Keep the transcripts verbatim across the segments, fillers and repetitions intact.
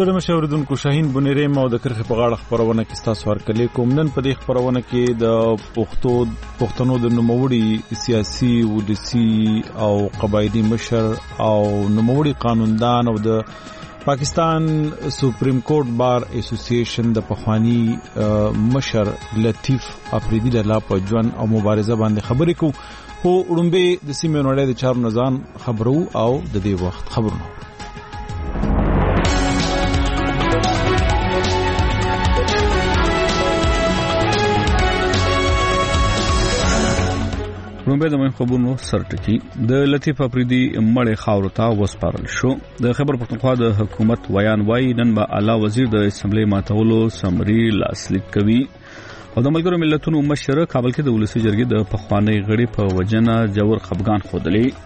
ستړي مشه اوریدونکو، شاهین بنيري مو د کرخه په غاړه خبرونه کې تاسو ورکړلې کوم. نن په دې خبرونه کې د پښتو پښتنو د نوموړي سیاسي ولسی او قبایلی مشر او نوموړي قانوندان او د پاکستان سپریم کورټ بار اسوسییشن د پخوانی مشر لطیف افریدی د لا په ژوند او مبارزه باندې خبرې کو. خو وړاندې د سیمې نړۍ د چارو نظام خبرو او د دې وخت خبرونه. رومبه د مهم خبرونو سرټکی د لطیف افریدی مړی خاور ته وسپارل شو. د خبر پښتونخوا د حکومت ویان وای نن به اعلی وزیر د اسمبلی ماتولو سمری لاسلیک کوي او د ملګرو ملتونو مشر کابل کې د ولسی جرګې د پخوانی غړي په وجنه جوړ خفګان خودلې.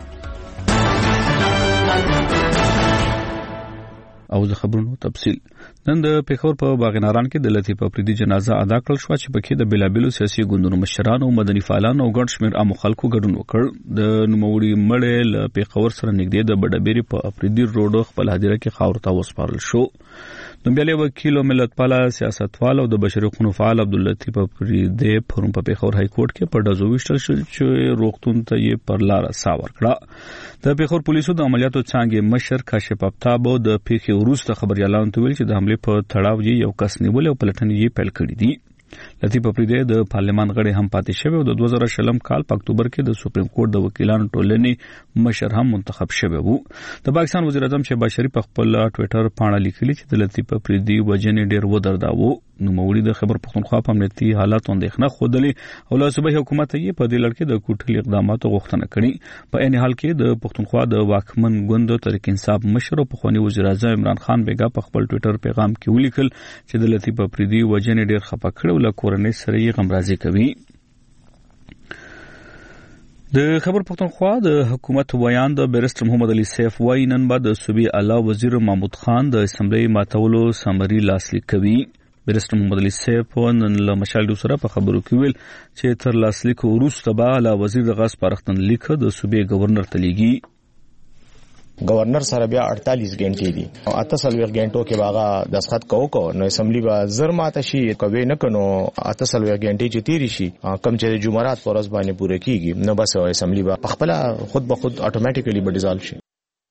او د خبرونو تفصیل نن د پیښور په باغناران کې د لطیف افریدی جنازه ادا کړل شو چې پکې د بلابلو سیاسي ګوندونو مشرانو، مدني فعالانو او ګڼ شمېر عام خلکو ګډون وکړ. د نوموړي مړی له پیښور سره نږدې د بډبيري په افریدی روډ خپل هدیره کې خاور ته وسپارل شو. نومبیالي وکیل او ملتپاله سیاستوال او د بشري حقوقو فعال عبداللطیف افریدی پرون په پیښور های کورټ کې په ډزو وشتل شو چې روغتون ته یې پر لار ساور کړه. د پیښور پولیسو د عملیاتو څانګې مشر کاشف افتاب د پیښې وروسته خبريالانو ته ویل چې د حمله په تړاو یو کس نیول او پلټنې یې پیل کړې دي. لطیف افریدی د پارلمان غړی هم پاتې شوی او د دوه زره شلم کال په اکتوبر کې د سپریم کورټ د وکیلانو ټولنې مشر هم منتخب شوی وو. د پاکستان وزیر اعظم شهباز شریف په خپل ټوئیټر باندې لیکلي چې د لطیف افریدی وجنې ډیر ودرداوه. نوموړي د خبر پښتونخوا په امنیتي حالات اندېښنه خوده او له صوبایي حکومت یې په دې لړ کې د کوټلي اقداماتو غوښتنه کړې. په عین حال کې د پښتونخوا د واکمن ګوند تحریک انصاف مشر او پخوانی وزیر اعظم عمران خان بیګا په خپل ټوئیټر پیغام کې ولیکل چې د لطیف افریدی وجنې ډیر خپه کړو له کورنۍ سره یې غمرازي کوي. د خبر پښتونخوا د حکومت ویان د بیرسټر محمد علي سیف وای نن بعد د صوبې اعلی وزیر محمود خان د اسمبلی ماتولو سمری لاسلیک کوي. بیرسټر محمد علي سیف نن له مشال سره په خبرو کې ویل چې تر لاسلیک وروسته به اعلی وزیر د غاز پارختن لیک د صوبې گورنر ته لیږي. گورنر سره بیا اړتالیس غنټې دي او اته سلوي غنټو کې باغه دسخط کوو کو نو اسمبلی با زر ماته شي کوي نه کنو اته سلوي غنټې چې تیری شي کم چې جمعرات پرز باندې پوره کیږي نو بس اسمبلی با خپل خود به خود اتوماتیکلی به ډیزالو شي.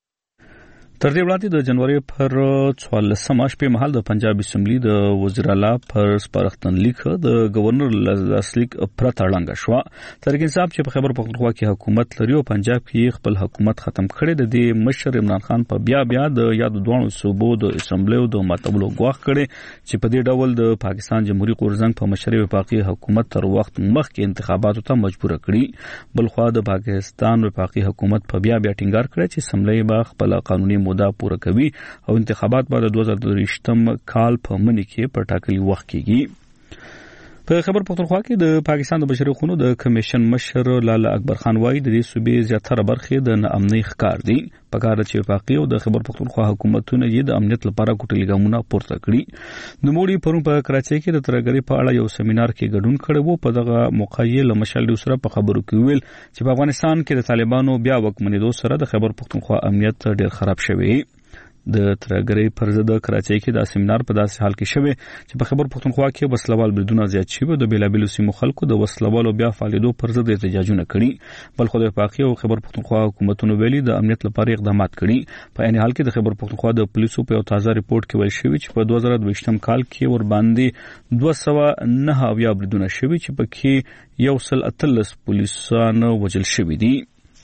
تر دې وړاندې د جنوري پر څوارلسمه شپې مهال د پنجاب اسمبلی د وزیر اعلی پر سپارښتن لیک د گورنر لاسلیک پرته ړنګه شو. تحریک انصاف چې په خبر پښتونخوا کې حکومت لري او پنجاب کې خپل حکومت ختم کړي د دې مشر عمران خان په بیا بیا د یاد دوه صوبو د اسمبلی او د ماتولو غواخ کړي چې په دې ډول د پاکستان جمهوریت قورزنګ په مشرۍ وفاقي حکومت تر وخت مخکې انتخاباتو ته مجبور کړي. بلخوا د پاکستان وفاقي حکومت په بیا بیا ټینګار کړی چې اسمبلی به خپل قانوني موده پوره کوي او انتخابات به د دوه زره درویشتم کال په منځ کې په ټاکلي وخت کېږي. په خبر پښتونخوا کې د پاکستان د بشري حقوقو د کمیشن مشر لاله اکبر خان وایي د دې صوبې زیاتره برخې د ناامنۍ ښکار دي. په کار چې وفاقي او د خبر پښتونخوا حکومتونه یې د امنیت لپاره کوټلي ګامونه پورته کړي. نوموړي پرون په کراچۍ کې د ترګری په اړه یو سیمینار کې ګډون کړی وو. په دغه موقع یې له مشال سره په خبرو کې ویل چې په افغانستان کې د طالبانو بیا وکمنېدو سره د خبر پښتونخوا امنیت ډېر خراب شوی. د ترګری پر ضد کراچۍ کې د سیمینار په داسې حال کې شوی چې په خبر پښتونخوا کې وسلوال بریدونه زیات شوي د بیلابلو سیمو خلکو د وسلوالو بیا فعالیدو پر ضد احتجاجونه کړي. بل خو د وفاقي او خبر پښتونخوا حکومتونو ویلي د امنیت لپاره اقدامات کړي. په عین حال کې د خبر پښتونخوا د پولیسو په یو تازه ریپورت کې ویل شوی چې په دوه زره دوه کال کې ور باندې دوه سوه نهه اویا بریدونه شوي چې پکې یو سل اتلس پولیسان وژل شوي دي.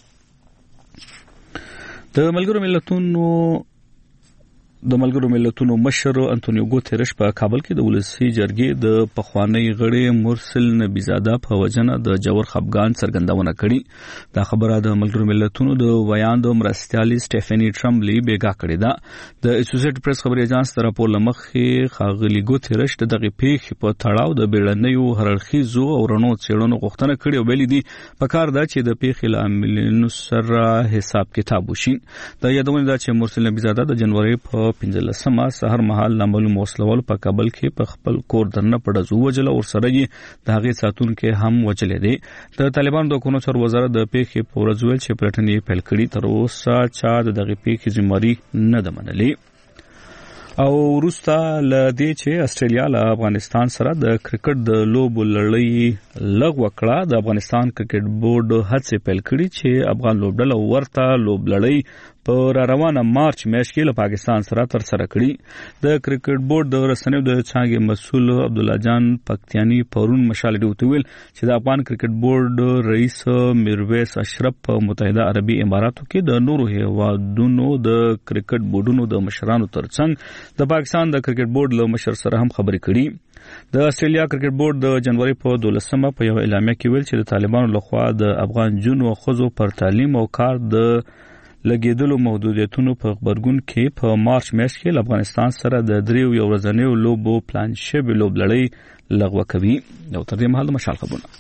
د ملګرو ملتونو د ملګرو ملتونو مشر انټونیو ګوتریش په کابل کې د ولسی جرګې د پخوانی غړي مرسل نبیزاده په وجنه د جوړ خفګان څرګندونه کړې. دا خبره د ملګرو ملتونو د ویان د مرستيالي سټيفني ټرمبلی بیګا کړې ده. د اسوسییټډ پریس خبري اژانس تر په لمخې خاغلی ګوتریش دغه پیښې په تړاو د بیړنیو هررخیزو او رڼو څېړنو غوښتنه کړې او ویلي دي په کار ده چې د پیښې لاملونو سره حساب کتاب وشي. د یادونه ده چې مرسل نبیزاده د جنوري په پنځلسمه سحر مهال نامعلوم وسلوال په کابل کې په خپل کور دننه پړځو وجل او سره یې د هغې ساتونکو هم وجلې دي. د طالبانو د قانون سر وزارت د پیښې په ورځ ویل چې پلټنې پیل کړي. تر اوسه چا د دغه پیښې ذمہواری نه ده منلې. او وروسته ل دې چې استرالیا له افغانستان سره د کرکټ د لوبو لړۍ لغوه کړه د افغانستان کرکټ بورډ هڅې پیل کړي چې افغان لوبډله ورته لوب لړۍ په روانه مارچ میاشت کې له پاکستان سره تر سره کړي د کرکټ بورډ د رسنیو د څانګې مسؤل عبد الله جان پکتیانی پرون مشال ډیو ویل چې د افغان کرکټ بورډ رئیس میرویس اشرف په متحده عربي اماراتو کې د نورو هیوادونو د کرکټ بورډونو د مشرانو ترڅنګ د پاکستان د کرکټ بورډ له مشر سره هم خبرې کړي د استرالیا کرکټ بورډ د جنوري په دولسمه په یو اعلامیه کې ویل چې د طالبانو لخوا د افغان جنو او ښځو پر تعلیم او کار د لګیدلو محدودیتونو په خبرګون کې په مارچ میاشت کې له افغانستان سره د دریو یو ورځنیو لوبو پلان شوی لوب لړۍ لغوه کوي او تر دې مهال د مشال خبرونه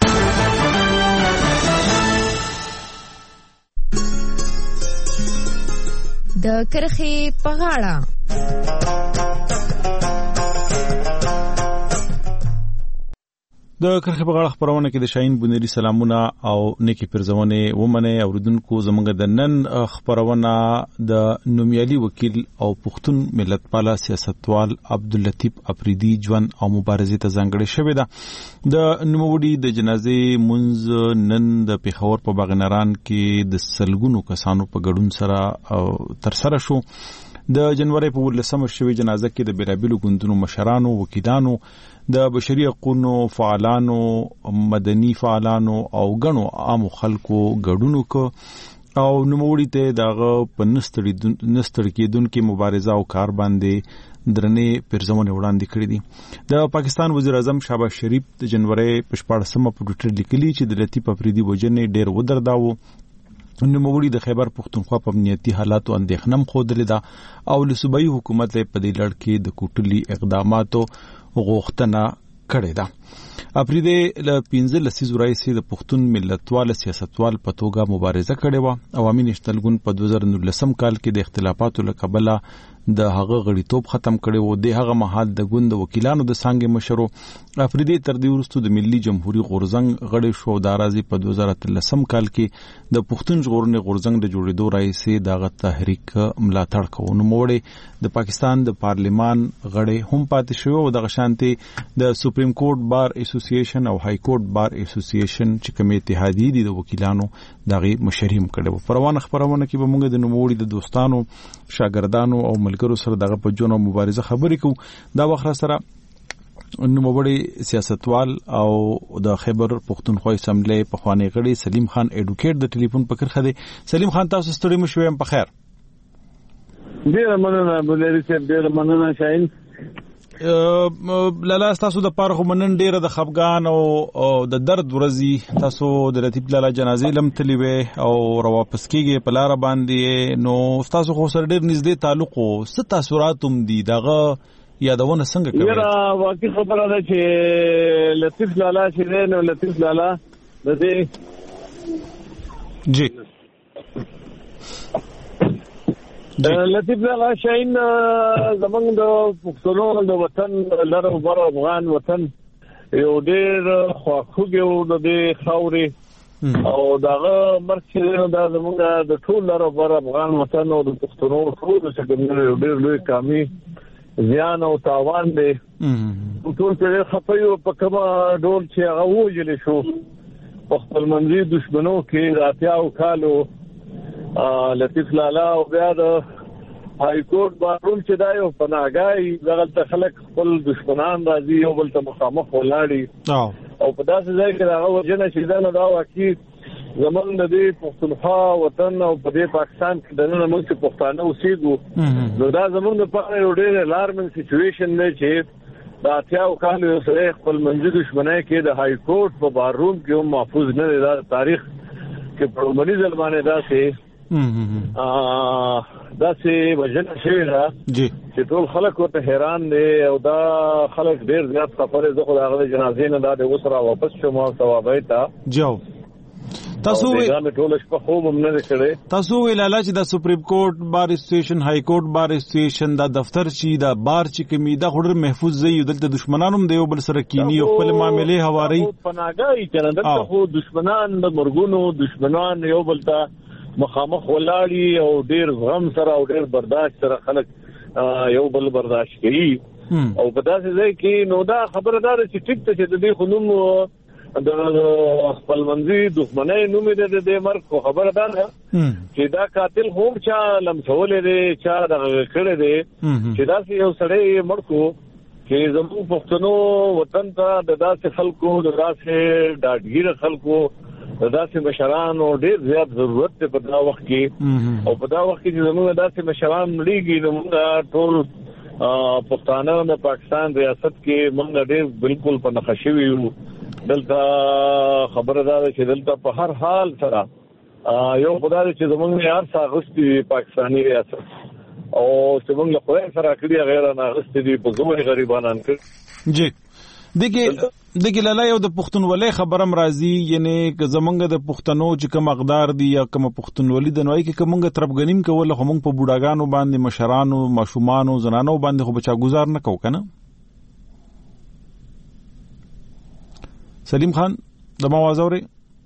د کرخې په غاړه د کرخې په غاړه خبرونه کې د شاهین بنيري سلامونه او نیکی پرزونه ومنه اوریدونکو زمونږ د نن خبرونه د نومیالي وکیل او پښتون ملت پاله سیاستوال عبداللطیف افریدي ژوند او مبارزې ته ځانګړې شوې ده د نوموړي د جنازې منځ نن د پیښور په باغنران کې د سلګونو کسانو په ګډون سره تر سره شو د جنوري په ولسمه شوې جنازه کې د بیلابیلو ګوندونو مشرانو وکیلانو د بشري حقوقو فعالانو مدني فعالانو او غنو عام خلکو ګډون وکړ او نوموړي ته دغه په نستړي نستړي کېدونکو مبارزه او کار باندې درنې پرځمونه وړاندې کړې دي د پاکستان وزیر اعظم شهباز شریف د جنوري په شپږمه په ټویټر لیکلي چې د لطیف افریدي وجنې ډېر ودرداو نوموړي د خیبر پختونخوا په امنیتي حالاتو اندېښنه خوده ده او له صوبایي حکومت په دې لړ کې د کوټلي اقداماتو غوښتنه کړې ده افریدي له پنځه لسیزو راځي د پښتون ملتوال سیاستوال په توګه مبارزه کړې و عوامي نشنل ګوند په دوه زره نولسم کال کې د اختلافاتو له کبله د هغه غړیتوب ختم کړي و د هغه مهال د ګوند وکیلانو د څنګه مشرو افریدي تر دې وروسته د ملي جمهوریت غورزنګ غړي شو د راځي په دوه زره اتلسم کال کې د پښتون ژغورنې غورزنګ د جوړېدو راځي دغه تحریک ملاتړ کوي نو موړي د پاکستان د پارلیمان غړي هم پاتې شو او د غشانتي د سپریم کورټ بار اسوسییشن او های کورټ بار اسوسییشن چې کوم اتحادیه دي د وکیلانو دغه مشریم کړي پروانه خبرونه کې به موږ د نوموړي د دوستانو شاګردانو او ملګرو سره دغه په جون او مبارزه خبرې کوو دا وخت سره نوموړي سیاستوال او د خیبر پختونخوا اسمبلی په خوانی غړي سلیم خان اډوکیټ د ټلیفون په کرخه دي سلیم خان تاسو ستړي مشوي په خیر ډیر مننه بلری صاحب ډیر مننه شاهین لالا تاسو د پاره منن ډیره د خفغان او د درد ورزي تاسو د لطیف لالا جنازې لم تلی وې او راواپس کیږي په لار باندې نو تاسو خو سره ډیر نږدې تعلق او ست تاثیراتم دي دغه یادونه څنګه کوي یاره واقعي خبره ده چې لطیف لالا چې نو لطیف لالا د دې جی لطیف لالا شاهین زمونږ د پښتنو د وطن لر او بر افغان وطن یو ډېر خواخوږي او د دې خاورې او دغه مرګ چې دا زمونږ د ټول لر او بر افغان وطن او د پښتنو ټول څخه یو ډېر لوی کامي زیان او تاوان دی ټول په خپایو په کومه ډول چې هغه وجل شو په خپل منځي دشمنو کې راتیاو کالو لطیف لالا او بیا د های کورټ بارون چې دا یو پناهګای دغه خلک خپل دشمنان راځي یو بل ته مخامخ ولاړي او په داسې ځای کې هغه وجنه چې دا نه دا واقعي زمونږ د دې پښتونخوا وطن او په دې پاکستان کې د نن موږ پښتانه اوسېږو نو دا زمونږ لپاره یو ډېر الارمنګ سچويشن دی چې دا اتیاو کال یو سره خپل منځي دشمنای کې د های کورټ په بارون کې هم محفوظ نه دی دا تاریخ کې په عمومي ځلمانه دا سه دا سه وجنه شوی دا چې ټول خلک ورته حیران دي او دا خلک ډیر زیات خبره زه خو هغه جنازې نه دا د وسره واپس شوم او ثوابای ته جو تاسو وی ټول شپه خوب هم نه کړي تاسو وی لاله چې د سپریم کورټ بار اسوسییشن های کورټ بار اسوسییشن دا دفتر چې دا بار چې کمی دا خورر محفوظ زی دلته دشمنانو دی بل سره کینی او خپل معاملې هواري پناګای کنه دلته خو دشمنان د مرګونو دشمنان یو بل ته مخامخ ولاړی او ډیر غم سره او ډیر برداشت سره خلک یو بل برداشت کوي او په داسې ځای کې نو دا خبردار چې ټیک ته چې د دې خنوم د خپل منځي دښمنۍ نوم دې د دې مرګ خو خبره ده چې دا قاتل هم چا لمسولې دی چا د کړه دی چې دا یو سړی مړ کو چې زموږ پښتنو وطن ته د داسې خلکو د داسې ډاډګیر خلکو د داسې مشرانو ډېر زیات ضرورت دی په دا وخت کې او په دا وخت کې چې زموږ داسې مشران مړیږي نو موږ ټول پښتانه د پاکستان ریاست کې موږ ډېر بالکل په نښه شوي یو دلته خبره ده چې دلته په هر حال سره یو خدای چې زموږ یار ساغستی پاکستانی ریاست او چې موږ له خدای سره کړی غیر نه غستی دي په زور غریبانان کړ جی دغه دغه لاله یو د پښتونولۍ خبرم راځي یعنی که زمونږ د پښتنو چې کوم اقدار دي یا کوم پښتونولي د نوای کې کومه ترپګنیم کول خو موږ په بوډاګانو باندې مشرانو ماشومانو زنانو باندې خو بچا گزار نه کو کنه. سلیم خان د موازوري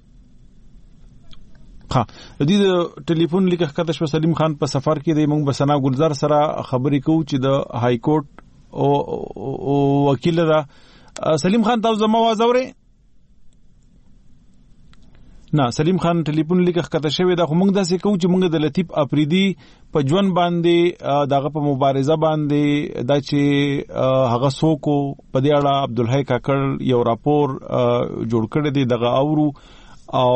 ها د دې ټلیفون لیکه کته شو سلیم خان په سفر کې د موږ بسنا ګلزار سره خبرې کوو چې د های کورټ او وکیل را سلیم خان تاسو زما आवाज اورئ؟ نه سلیم خان ټلیفون لیکه کته شوی دا خو موږ داسې کوو چې موږ د لطیف افریدي په ژوند باندې دغه په مبارزه باندې دا چې هغه سوکو په دې اړه عبدالحی کاکړ یو راپور جوړ کړی دی دغه اورو او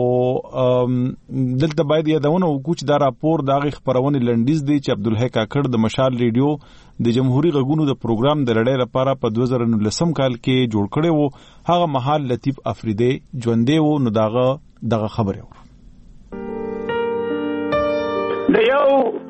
دلته باید یادونه وکړو چې دا راپور دغه خبرونه لنډیز دی چې عبدالحی کاکړ د مشال ریډیو د جمهوریت غږونو د پروګرام د لړۍ لپاره په دوه زره نولسم کال کې جوړ کړی وو هغه مهال لطیف افریدی ژوندې وو نو دغه دغه خبره و د یو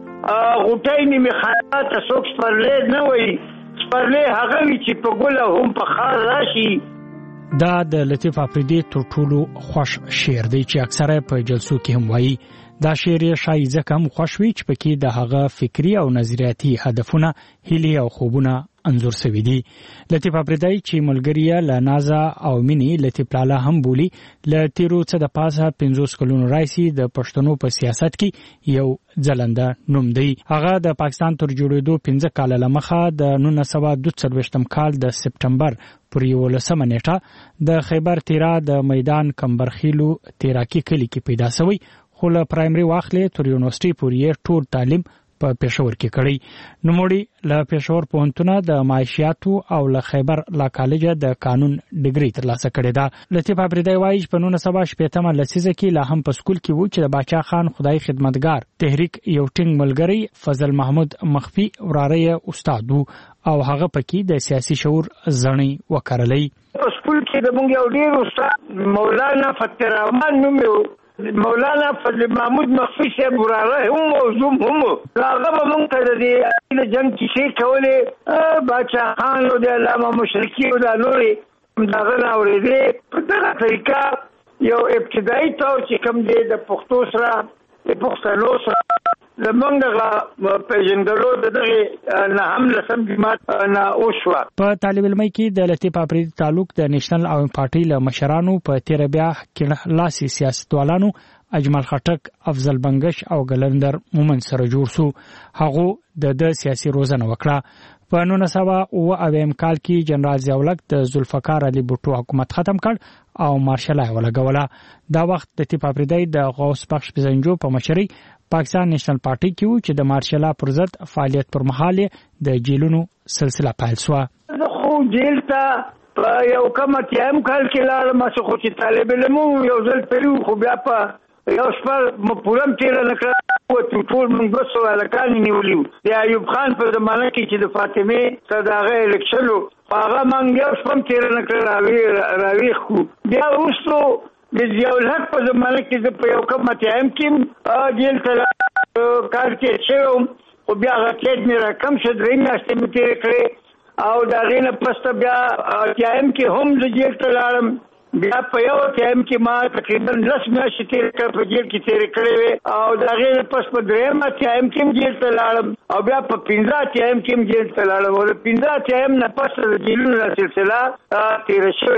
غوټۍ نیمه خیاط څوک سپرلې نه وي سپرلې هغه چې په ګله هم په خار راشي. دا د لطیف افریدی تر ټولو خوش شعر دی چې اکثره په جلسو کې هم وایي. دا شعر یې شایي ځکه هم خوش وي چې پکې د هغه فکری او نظریاتي هدفونه هیلې او خوبونه انځور شوي دي. لطیف افریدی چې ملګری له نازا او مینی لطیف لالا هم بولی له تیرو څه د پاسه پنځوس کلونو راځي د پښتنو په سیاست کې یو ځلنده نوم دی. هغه د پاکستان تر جوړېدو پنځه کال لمخه د نولس سوه دوه څلوېښتم کال د سپټمبر پر یولسمه نیټه د خیبر تیرا د میدان کمبرخیلو تیراکی کلی کې پیدا شوی خو له پرایمري واخلې تر یونیورسيټي پورې ټول تعلیم په پېښور کې کړی. نوموړي له پېښور پوهنتونه د معاشیاتو او له خیبر لا کالج د قانون ډیګري ترلاسه کړې ده. لطیف افریدی وایي په نولس سوه شپږمه لسیزه کې لا هم په سکول کې و چې د باچا خان خدای خدمتګار تحریک یو ټینګ ملګری فضل محمود مخفي وراره استاد او هغه پکې د سیاسي شعور ځړنی وکړلې. په سکول کې د مونږ یو ډیر استاد مولانا فتح الرحمن نوم مولانا فضل محمود مخفي صاحب وراره هم موضوع هم هغه به مونږ ته د جنګ کیسې کولې باچا خان او د علامه مشرقي او د نورې دغه نه اورېدې په دغه طریقه یو ابتدایي طور چې کوم دی د پښتو سره د پښتنو سره زمونږ پیژندلو دغه نه هم لسم جماعت نه اوشوا. په طالب علمي کې د لطیف افریدی تعلق د نېشنل او پارټي له مشرانو په تیر بیا کې لاسي سیاستوالانو اجمل خټک افضل بنگش او ګلندر مومن سره جوړ شو. هغه د د سیاسي روزنه وکړه. په نولس سوه اوه اویم کال کې جنرال ضیاءالحق د ذوالفقار علي بوټو حکومت ختم کړ او مارشل ولګوله. دا وخت لطیف افریدی د غوث بخش پزنجو په مشرۍ پاکستان نېشنل پارټي کې و چې د مارشلا پر ضد فعالیت پر مهال د جیلونو سلسله پیل شوه. خو جیل ته په یو کومه تیم کال کې لاړم چې خو طالب علم یو ځل پریو خو بیا په یو شپه پورم تیر نه کړ او ټول موږ دوه سوه هلکان نیولي وو. د ایوب خان په زمانه کې چې د فاطمې سره د هغه الیکشن و هغه موږ یو شپه هم تیر نه کړ راویښ کړو. بیا وروستو د ضیاءالحق په زمانه کې زه په یو کومه ټایم کې جیل ته کار کې شوم خو بیا هغه کېد مې راکم شو درې میاشتې مې تېرې کړې او د هغې نه پسته بیا ټایم کې هم زه جیل ته لاړم. بیا په یو ټایم کې ما تقریبا لس میاشتې تېرې کړې په جیل کې تېرې کړې وې او د هغې نه پس په درېیمه ټایم کې هم جیل ته لاړم او بیا په پنځه ټایم کې هم جیل ته لاړم او د پنځه ټایم نه پس د جیلونو سلسله تېره شوې ده.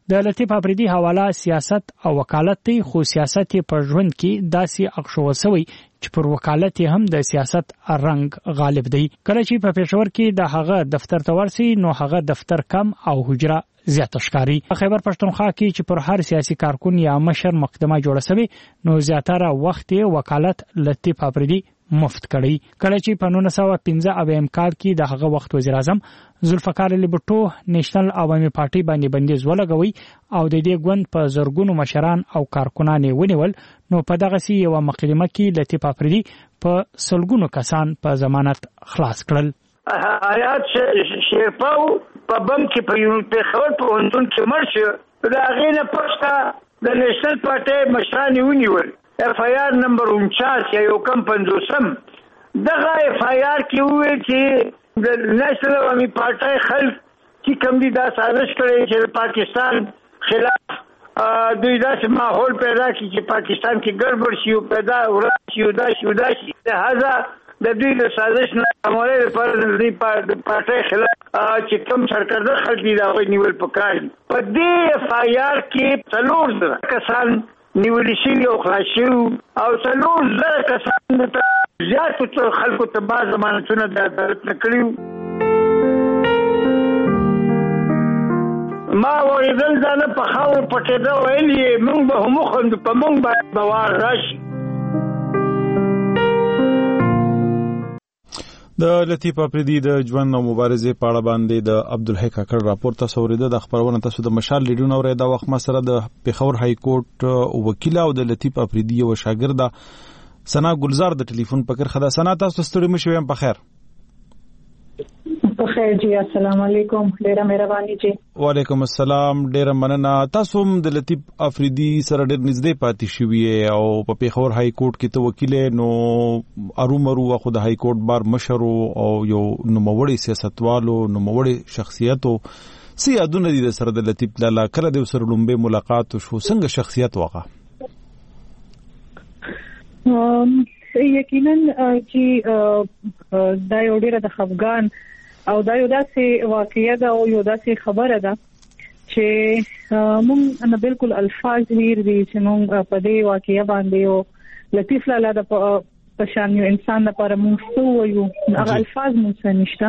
د لطیف افریدي حواله سیاست او وکالت دی، خو سیاست په ژوند کې داسې اخښول شوی چې پر وکالت هم د سیاست رنګ غالب دی. کله چې په پېښور کې د هغه دفتر ته ورسي نو هغه دفتر کم او حجره زیات ښکاری. په خیبر پښتونخوا کې چې پر هر سیاسي کارکون یا مشر مقدمه جوړه شوی نو زیاتره وخت وکالت لطیف افریدي مفت کړی. کله چې په نولس سوه پنځه اویا کال کې د هغه وخت وزیر اعظم ذوالفقار علي بټو نېشنل عوامي پارټي باندې بندیز ولګوي او د دې ګوند په زرګونو مشران او کارکونان ونیول، نو په دغه سی یو مقدمه کې لطیف افریدي په سلګونو کسان په ضمانت خلاص کړل. آیات شیرپاو په بم کې په یو پیښور په وندون کې مرشه دا غینه پښتا د نېشنل پارټي مشران ونیول. اف آی آر نمبر انچاس یا یو کم پنځوسم دغه اف آی آر کې وویل چې د نېشنل عوامي پارټي خلک چې کوم دي دا سازش کړی چې پاکستان خلاف دوی داسې ماحول پیدا کړي چې پاکستان کې ګډوډ شي او پیدا ورته شي دا شي دا شي لہذا د دوی د سازش نه عملي لپاره د دوی پارټي خلاف چې کوم سرکرده خلک دي دا نیول پکار. په دې اف آی آر کې څلور زره کسان نیول شي او خلاص شي او څلور زره کسان ته زیاتو خلکو ته بعض ضمانتونه د عدالت نه کړیو. ما وریدل ځانه په خاور پټېده ویلې موږ به هم خوند په موږ باندې بوار راشي. د لطیف افریدي د ژوند او مبارزې په اړه باندې د عبدالحی کاکړ راپور تاسو اوریده. د خبرونه تاسو د مشال لیډونه اورئ. دا وخت ما سره د پیښور های کورټ وکیل او د لطیف افریدي یو شاګرد سنا ګلزار د ټلیفون پکر خدا. سنا تاسو ستړي مشوي هم په خیر؟ په خیر جی، السلام علیکم، ډیره مهرباني جی. وعلیکم السلام، ډیره مننه. تاسو هم د لطیف افریدي سره ډیر نږدې پاتې شوی او په پیښور های کورټ کې ته وکیل نو ارومرو خو د های کورټ بار مشر او یو نوموړی سیاستوالو نوموړی شخصیتو سی یادونه دي سره د لطیف لالا کله د سره لومبه ملاقات شو څنګه شخصیت وغه؟ ام یقینا چې دا یو ډیره د خفګان او دا یو داسې واقعیت ده او یو داسې خبره ده چې موږ نه بالکل الفاظ هیر دي چې موږ په دې واقعیت باندې او لطیف لالا د پښان یو انسان لپاره موږ څه وایو هغه الفاظ موږ نشته.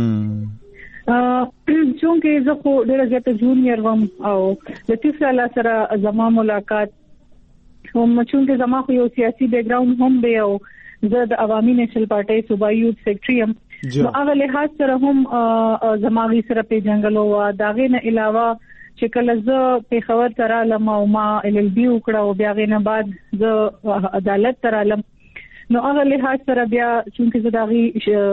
چونکه زه خو ډېر زیات جونیور وم او لطیف لالا سره زما ملاقات هم چونکه زما خو یو سیاسي بیک ګراوند هم دی او زه د عوامي نېشنل پارټي صوبایي یوث سیکریټري یم. نو هغه لحاظ سره هم زماغي سره په جنگلو و داغه نه علاوه چې کله زه پیښور ته رالم او ما ال ال بي وکړه او بیا غینه بعد زه عدالت ته رالم نو هغه لحاظ سره بیا چې زه داغي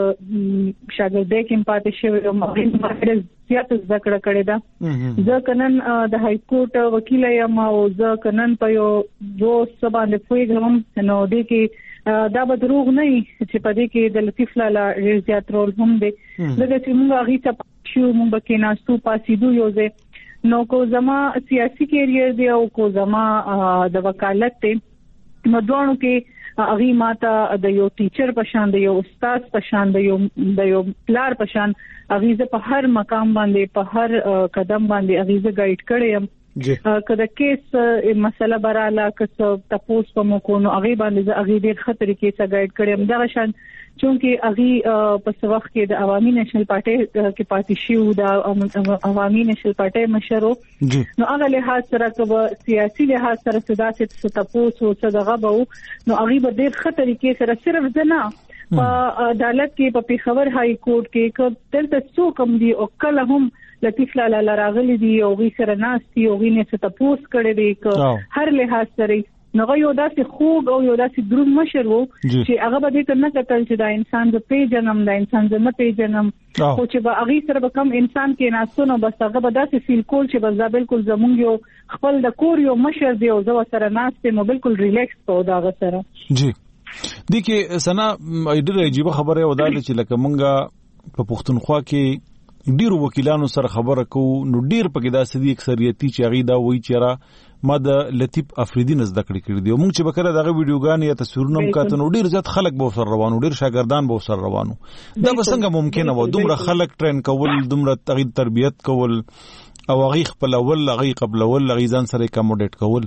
شاګردې کې پاتې شوی او ما زیات ذکر کړی دا زه کنن د های کورټ وکیل یم او زه کنن په یو دو سبا نه پویګم نو د کې دا به دروغ نه چې په دې کې د لطیف لالا ډېر زیات رول هم دی. لکه چې موږ هغه ته شو موږ کې ناستو پاسیدو یو ځای نو کو زما سیاسي کیریئر دی او کو زما د وکالت دی نو دوه کې هغه ماته د یو ټیچر په شان د یو استاد په شان د یو د یو پلار په شان هغه په هر مقام باندې په هر قدم باندې هغه گایډ کړم. کله کیس مسله براله که تاسو په مو کو نو هغه باندې هغه ډېر خطر کې څه گایډ کړم دا شان چونکه هغه په وخت کې د عوامي نېشنل پارټي کې پاتې شو د عوامي نېشنل پارټي مشرو نو هغه له سره کوم سیاسي له سره صداسه تاسو څه دغه بو نو هغه به ډېر خطر کې سره صرف ځنه په عدالت کې په پیښور های کورټ کې کوم دلته څو کوم دي او کله هم لطیف لالا لراغلی دی او غي سره ناشتي او غي نه څه تاسو کړی دی هر لحاظ سره نو یو داسې خوږ او یو داسې دروند مشر وو چې هغه به دې نه کتل چې دا انسان د پیژنم دا انسان د نه پیژنم خو چې به هغه سره به کم انسان کې ناسونه بس هغه به داسې فیل کول چې بس دا بالکل زمونږ یو خپل د کور یو مشر دی او زه سره ناشته مو بالکل ریلیکس په دا سره. جی د کې سنا ډېر عجیب خبره و دا چې لکه مونږه په پښتونخوا کې ډیر وکیلانو سره خبره کو نو ډیر پکې دا سدي اکثریتي چې هغه دا وایي چې را ما د لطیف افریدي نزد کړی کړی دی موږ چې بکره دغه ویډیوګان یا تصویرونه هم کاته نو ډیر زیات خلک به سره روانو ډیر شاګردان به سره روانو دا به څنګه ممکنه و دومره خلک ټرین کول دومره تغیر تربیت کول او هغه خپل اول هغه قبل اول هغه ځان سره کوموډیټ کول؟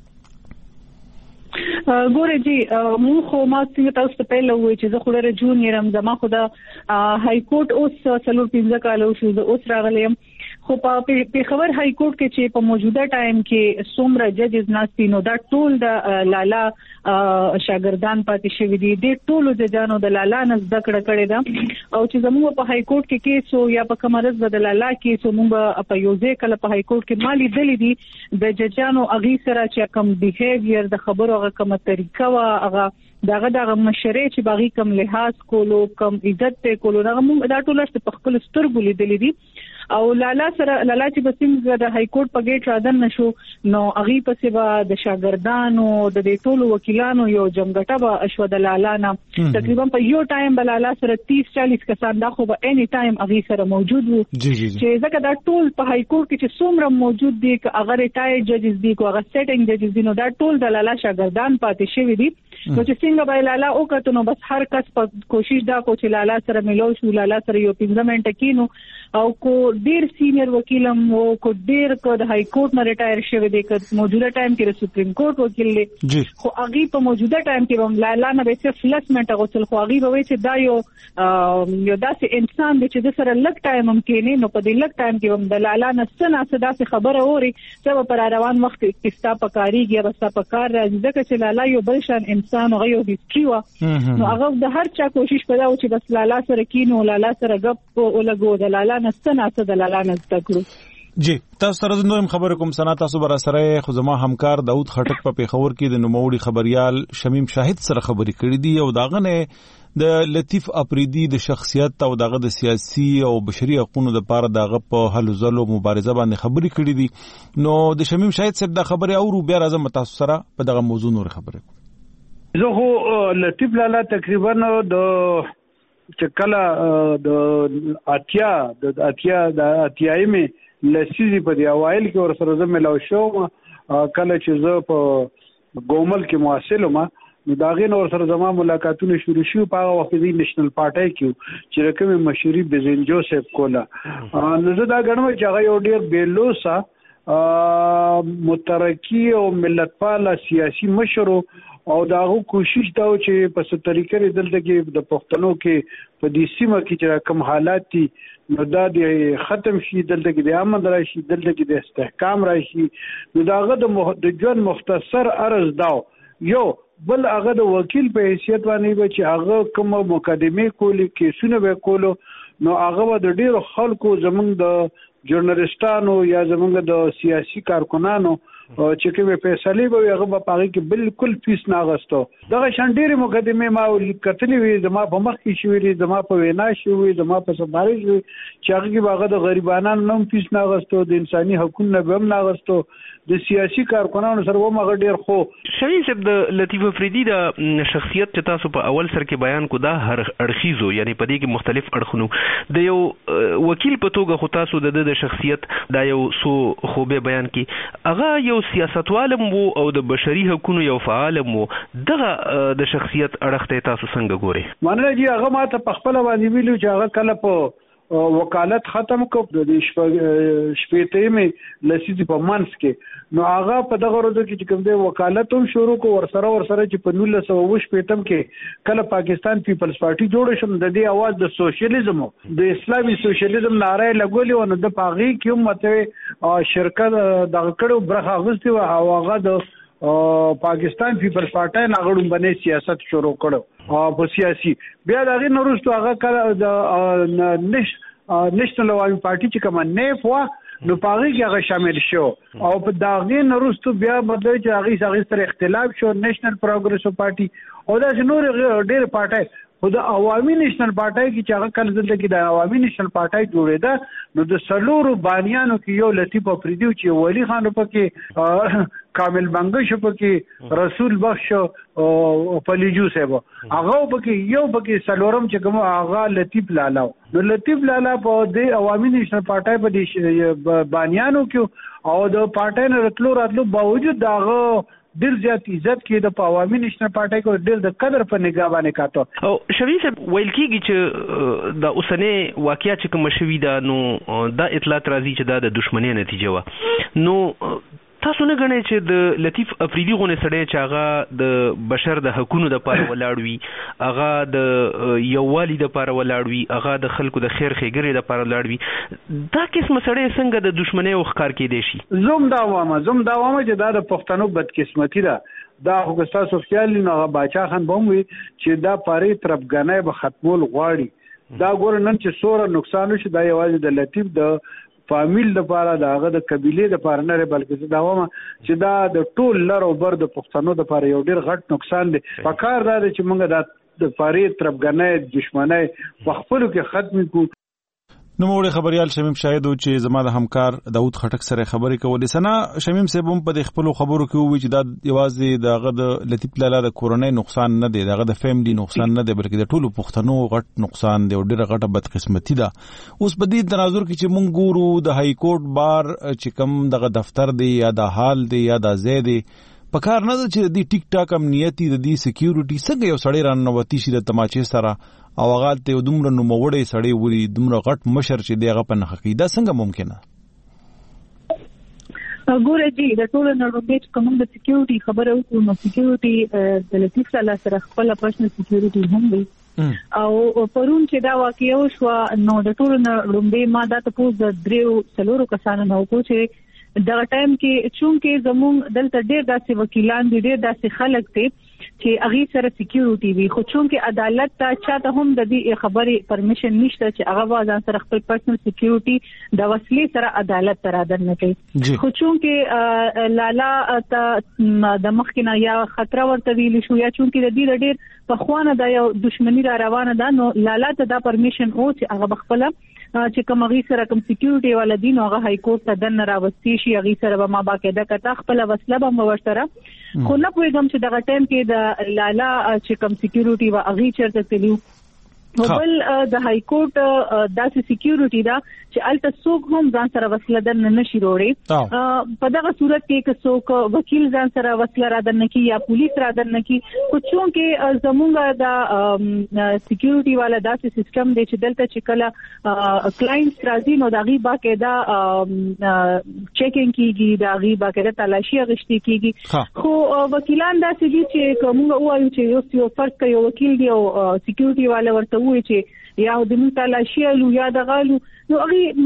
ګوره جی مونږ خو ما څنګه تاسو ته پیل وې چې زه خو ډېر جونیئر ام، زما خو د های کورټ اوس څلور پنځه کال شو زه اوس راغلم، خو په پیښور های کورټ کې چې په موجوده ټایم کې څومره ججز ناستي نو دا ټول د لالا شاګردان پاتې شوی دي، د ټولو ججانو د لالا نه زده کړه کړې ده، او چې زموږ په های کورټ کې کیسو یا په کمرز د لالا کې سو موږ په یو ځای کله په های کورټ کې مالی دلی دي د ججانو اغي سره چې کم بیهیویر د خبرو هغه کومه طریقه وا هغه داغه دغه مشرې چې باغی کم لحاظ کولو کم عزت ته کولو دغه موږ دا ټول ست په خپل سترګو لیدلې دي، او لالا سره لالا چې بسیم د های کورټ په گیټ راځن نشو نو اغي په سبا د شاګردانو د دې ټولو وکیلانو یو جمګټه به اشو د لالا نه تقریبا په یو ټایم بل لالا سره تیس چالیس کسان دا خو به اني ټایم اغي سره موجود وو چې ځکه دا ټول په های کورټ کې چې څومره موجود دي ک اگر ریټایر ججز دي کو اگر سټینګ ججز دي نو دا ټول د لالا شاګردان پاتې شوی دي، نو چې څنګه به لالا او کته نو بس هر کس په کوشش دا کو چې لالا سره ملو شو، لالا سره یو پنځه منټه کینو، او کو ډیر سینیئر وکیلم وو کو ډیر کو د های کورټ نه ریټایر شوی دی ک موجوده ټایم کې د سپریم کورټ وکیل دی، خو اغي په موجوده ټایم کې هم لالا نه به څه فلس منټه غوښتل، خو اغي به وي چې دا یو یو داسې انسان دی چې د سره لک ټایم هم کې نه، نو په دې لک ټایم کې هم د لالا نه څه نه څه خبره اوري چې په روان وخت کې ستا پکاريږي یا ستا پکار راځي، ځکه چې لالا یو بل شان انسان او یو هیستوري و، نو هغه د هر چا کوشش پیدا و چې بس لالا سره کینو لالا سره غپ ولګو د لالا نه څه نه څه د لالا نه تکړو. جی تاسو سره نو خبره کوم سنا تاسو بر سره خو زما همکار داود خټک په پیښور کې د نوموړي خبريال شمیم شاهد سره خبري کړې دي، او داغه نه د لطیف اپریدي د شخصیت او دغه د سیاسي او بشري حقوقو د پاره دغه په حل زلو مبارزه باندې خبري کړې دي، نو د شمیم شاهد صاحب د خبره او بیا راځم تاسو سره په دغه موضوع نور خبره کوم. زه خو لطیف لالا تقریبا د چکلا د اتیا د اتیا د اتیایمه لسیزي په دی اوایل کې ور سره زملو شو، کله چې زه په ګومل کې مواصل ما نو داغه نور سره زما ملاقاتونه شروع شو په هغه وخت کې نېشنل پارټي کې چې رقم مشوري بزن جوزف کولا، نو زه دا غنم چې هغه یو ډیر بیلوسا مترقی او ملت پاله سیاسي مشر او داغه کوشش دا چې په څه طریقې دلته کې د پښتنو کې په دې سیمه کې چې کوم حالات دي نو دا د ختم شي، دلته کې د امن راشي، دلته کې د استحکام راشي، نو داغه د ژوند مختصر عرض دا یو بل هغه د وکیل په حیثیت باندې به چې هغه کوم مقدمه کولی کیسونه به کولو، نو هغه د ډیرو خلکو زمونږ د ژورنالستانو یا زمونږ د سیاسي کارکونانو چې کومه فیصله به هغه په هغه کې بالکل فیس نه غستو، دغه شانډيري مقدمه ما کتلې وي، زما په مخ کې شوې، زما په وینا شوې، زما په سفارش شوې چې هغه کې هغه د غریبانو نوم فیس نه غستو، د انساني حقوقو نه هم نه غستو، د سیاسي کارکونانو سره هم هغه ډیر خو شوی صاحب د لطیف افریدي د شخصیت چې تاسو په اول سر کې بیان کو دا هر اړخیزو، یعنی په دې کې مختلف اړخونو د یو وکیل په توګه خو تاسو د د شخصیت دا یو سو خوبه بیان کی، هغه یو سیاستوالم وو او د بشري حقوقو یو فعالم وو، دغه د شخصیت اړخ ته تاسو څنګه ګوري؟ مانه جی هغه ماته په خپل باندې ویلو چې هغه کله په وکالت ختم کو د شپېته مې لسیزي په منس کې، نو هغه په دغه ورځو کې چې کوم دی وکالت هم شروع کو ور سره ور سره چې په نولس سوه اووه شپېتم کې کله پاکستان پیپلز پارټي جوړ شو، د دې اواز د سوشلیزم د اسلامي سوشلیزم ناره لګولې او د پاغي کې هم مته شرکت دغه کړو برخه غوستي او هغه د پاکستان پیپلز پارټي ناغړم باندې سیاست شروع کړو په سیاسي، بیا دغه نورستو هغه کله د نش نېشنل عوامي پارټي چې کومه نیف وا نو پاغي کې هغه شامل شو، او په داغه نورستو بیا بدل چې هغه هغه سره اختلاف شو، نېشنل پروګرېسو پارټي او دا نور ډېر پارټي خو د عوامي نېشنل پارټي کې چې هغه کله دلته کې د عوامي نېشنل پارټي جوړېده، نو د سلورو بانیانو کې یو لطیف افریدي چې ولی خان پکې کامل بنگش پکې رسول بخش او پلیجو صاحب هغه پکې یو پکې سلورم چې کوم هغه لطیف لالا، نو لطیف لالا په د عوامي نېشنل پارټي په دې بانیانو کې او د پارټي نه راتلو راتلو باوجود داغه ډیر زیات عزت کې د عوامي نېشنل پارټي کو ډیر د قدر په نگاه باندې کاته. او شوی صاحب ویل کېږي چې د اوسنۍ واقعیا چې کوم شوی دا نو دا اطلاعات راځي چې دا د دښمنۍ نتیجه و. نو تاسو نه غواړئ چې د لطیف افریدي غونې سړی چې هغه د بشر د حقوقو د پاره ولاړ وي، هغه د یووالي د پاره ولاړ وي، هغه د خلکو د خیر ښېګڼې د پاره ولاړ وي، دا قسم سړی څنګه د دښمنۍ او ښکار کېدی شي؟ زوم دا وامه زوم دا وامه چې دا د پښتنو بدقسمتي ده. دا خو که تاسو خیال نه هغه باچا خان به وي چې دا پاره طرفګانۍ به ختمول غواړي. دا ګور نن چې سوره نقصان شي دا یوازې د لطیف د فامیل د پاره د هغه د قبيله د پاره نه بلکې دا وامه چې دا د ټول لر او بر د پښتنو د پاره یو ډیر غټ نقصان دی. پکار دا چې موږ د پاره طرفګانۍ دښمنۍ په خپل کې ختم کو. نو موږ خبريال شمیم شاهد و چې زما د همکار داوود خټک سره خبرې کولې. سنا شمیم صاحب هم په خپل خبرو کې وی چې دا یوازې دغه د لطیف لالا د کورونای نقصان نه دی، دغه د فیملی نقصان نه دی، بلکې د ټولو پښتنو غټ نقصان دی او ډیره غټه بدقسمتي ده. اوس په دې تناظر کې چې مونږ ګورو د های کورټ بار چې کوم دغه دفتر دی یا د حال دی یا د ځای دی، پکار نه چې د ټیک ټاک امنیتي د دې سکیورټي څنګه یو سړی رانوتی شي د تماچې سره او هغه ته دومره نوموړی سړی وری دومره غټ مشر چې دغه په نخښي دا څنګه ممکنه؟ ګوره جی د ټولو نړۍ کوم د سکیورټي خبره وکړو نو سکیورټي د لطیف سره سره خپل پرسنل سکیورټي هم دی او پرون چې دا واقعیا شو نو د ټولو نړۍ ما دا ته د دریو څلورو کسانو نو کو چې دا ټایم کې چونکه زموږ دلته ډېر داسې وکیلان دي، ډېر داسې خلک دي چې هغه سره سکیورټي وي، خو چونکه عدالت ته چاته هم د دې خبرې پرمیشن نشته چې هغه وازان سره خپل پرسنل سکیورټي د وسلې سره عدالت ته راځي نه کوي. خو چونکه لالا ته د مخکنه یا خطر ورته ویل شو یا چونکه د دې ډېر په خوانه د یو دښمنی را روانه ده نو لالا ته دا پرمیشن او چې هغه بخپله چې کوم غي سره کوم سکیورټي ولدین هغه های کورټ ته دن راوستي شي، هغه سره به ما باقاعده کته خپل وسله به ورسره خو نه پوهیږم چې دغه ټایم کې د لالا چې کوم سکیورټي و هغه چرته تلو بل د های کورټ داسې سکیورټي دا چې الته څوک هم ځان سره وسله دن نشي وروړي. په دغه صورت کې که څوک وکیل ځان سره وسله را دن کی یا پولیس را دن کی، خو چونکه زمونږ د سکیورټي والا داسې سیستم دی چې دلته چې کله کلاینټس راځي نو دغه باقاعده چیکینګ کیږي، دغه باقاعده تلاشي غشتي کیږي. خو وکیلان داسې دي چې کومه وایي چې یو فرق کوي وکیل دی او سکیورټي والا ورته وي چې یا د متلاشي لو یا د غالو نو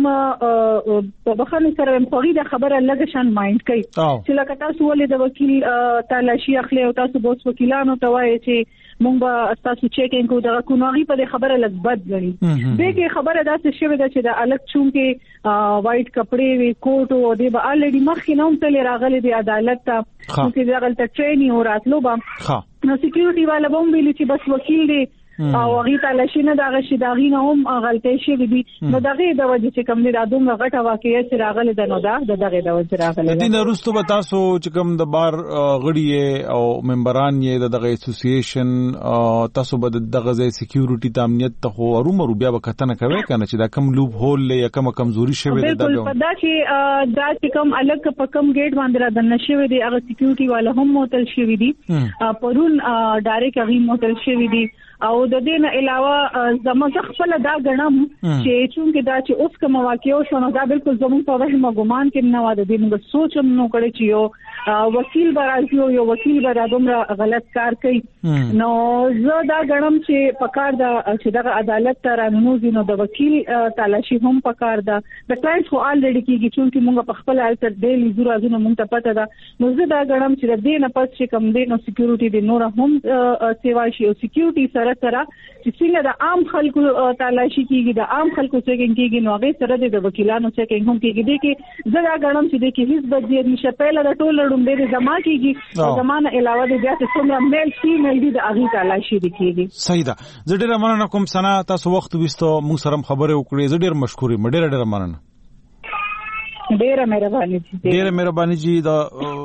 هغه په بخښنه سره په غي د خبره لږ شان مایند کوي چې لکه تاسو ولې د وکیل تلاشي اخلي او تاسو بوس وکیلانو ته وایي چې مونږ به تاسو چیکینګ کوو د کومغي په خبره لږ بد غني. دغه خبره داسې شوی ده چې د الګ چون کې وایټ کپڑے وی کوټ او د به الډي مخکې نوم تل راغلي د عدالت ته چې دغه ته ټرینینګ او راتلو به نو سکیورټي والا بم ویل چې بس وکیل دی او هغه تلاشي نه دغه شي دغه نه هم غلطي شي دي نو دغه د وجه چې کوم د ادم غټه واقعي چې راغله د نو دا دغه د وجه راغله. د دین وروسته به تاسو چې کوم د بار غړي او ممبران یې دغه اسوسییشن تاسو به دغه ځای سکیورټي تامنیت ته خو ارومرو بیا به کتنه کوي کنه چې دا کم لوب هول یا کم کمزوري شوی دی. بالکل پدا چې دا چې کوم الګ په کم گیټ باندې را دنه شوی دی هغه سکیورټي والا هم موتل شوی دی پرون ډایرکټ هغه موتل شوی دی او د دې نه علاوه زموږ خپل دا غنم چې چونکه دا چې اوس کوم واقعو شونه دا بالکل زموږ په وهم ګمان کې نه و د دې موږ سوچ هم نو کړی چې یو وکیل برازي یو وکیل برا دومره غلط کار کوي نو زه دا غنم چې پکار دا چې دا عدالت ته رانوځي نو د وکیل تلاشي هم پکار دا د کلاینټ خو الریډي کیږي چونکه موږ په خپل الټر ډیلی زورا زونه موږ ته پته ده نو زه دا غنم چې د دې نه پس چې کم دی نو سکیورټي د نور هم سیوا شي او سکیورټي سره سره چې څنګه د عام خلکو تلاشي کیږي د عام خلکو چیکینګ کیږي نو هغه سره د وکیلانو چیکینګ هم کیږي د کې زړه غړم چې د کې هیڅ بدیت نشه پهله د ټول لړم د زما کیږي او زمانه علاوه د بیا څومره میل فیمیل دي د هغه تلاشي دي کیږي. صحیح ده. زه ډیر مننه کوم سنا تاسو وخت وستو موږ سره خبرې وکړې زه ډیر مشکور یم ډیر ډیر مننه. ډیره مهرباني جی ډیره مهرباني جی دا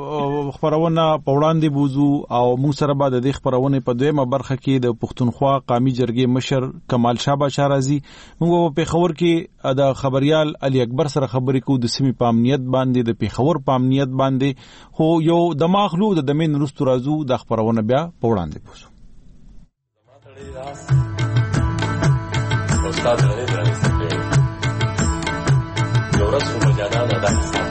خبرونه په وړاندې بوزو او موږ سره به د دې خبرونه په دویمه برخه کې د پښتونخوا قومي جرګې مشر کمال شاه بادشاه راځي. موږ په خبر کې د خبريال علي اکبر سره خبرې کوو د سیمې په امنیت باندې، د پیښور په امنیت باندې، خو یو د ماخلو د دمن رستو راځو د خبرونه بیا په وړاندې بوزو. استاد غنی درنې سره یو ورځ په مجانا د حساب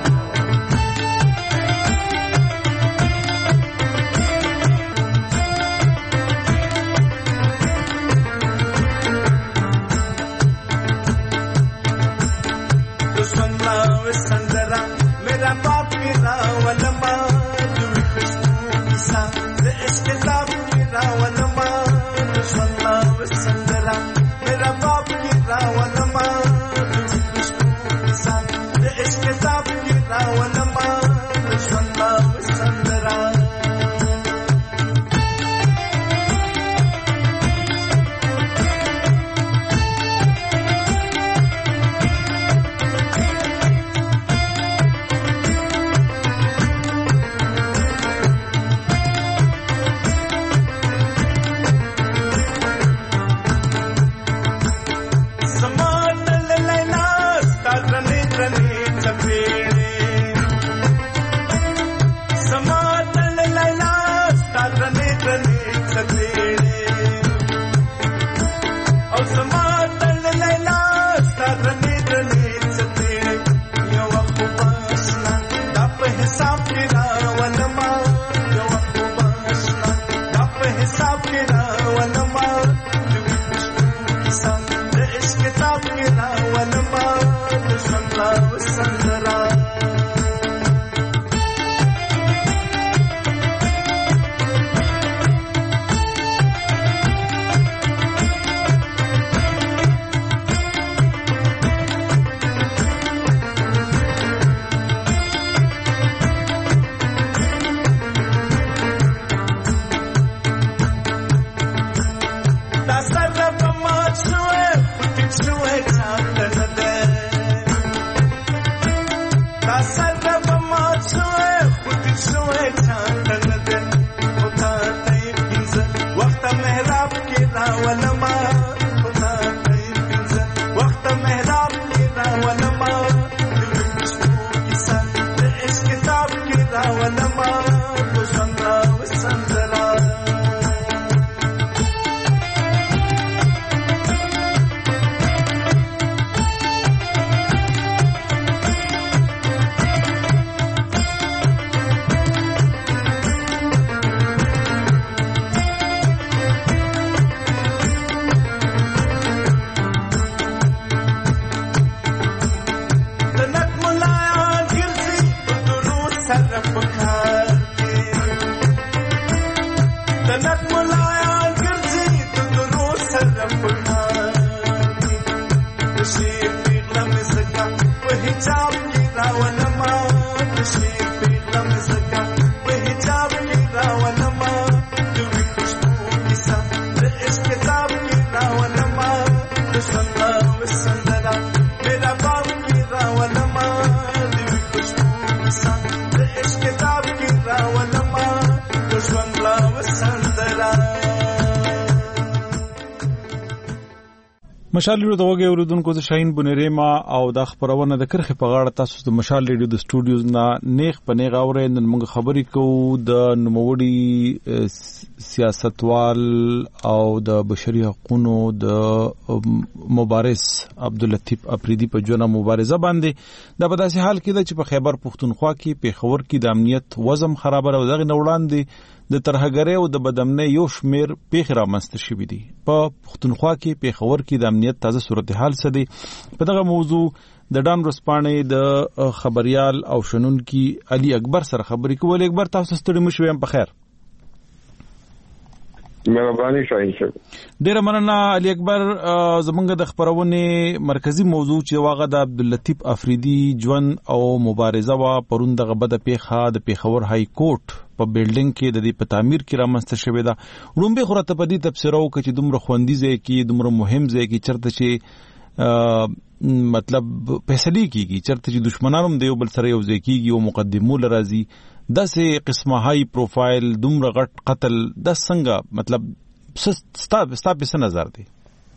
مشال ریډیو د وګړو اوریدونکو د شاهین بنریما او د خبرونه د کرخه په غاړه تاسو د مشال ریډیو د سټوډیوز نه نیغ په نیغ اورئ. نن موږ خبرې کوو د نوموړي سیاستوال او د بشري حقوقو د مبارز عبداللطیف افریدی په جوړه مبارزه باندې د بداسي حال کې چې په خیبر پښتونخوا کې په خبر کې د امنیت وزم خراب او دغه نوړاندې د ترهګرۍ او د بدامنۍ یو شمیر پیښې رامنځته شوې دي. په پښتونخوا کې په خبر کې د امنیت تازه صورتحال څه دی؟ په دغه موضوع د ډان ورسپانې د خبريال او شنونکي علي اکبر سره خبرې کول. اکبر تاسو ستړي مشوي هم په خیر؟ مهرباني شاهین صاحب. ډیره مننه علي اکبر. زمونږ د خبرونه مرکزی موضوع چې واغه د عبداللطیف افریدی ژوند او مبارزه وا پرون دغه بد پیخه د پیښور های کورټ په بیلډینګ کې د دې په تعمیر کې رامنځته شوې ده. ورومبه خورته په دې تفسیرو کې چې دومره خوندیزه کې دومره مهم ځای کې چرته چې مطلب فیصله کیږي، چرته چې دشمنانو د یو بل سره یو ځای کیږي او مقدمو لرازي داسې قسمه هاي پروفایل دومره غټ قتل د څنګه مطلب ستا ستا په څه نظر دی؟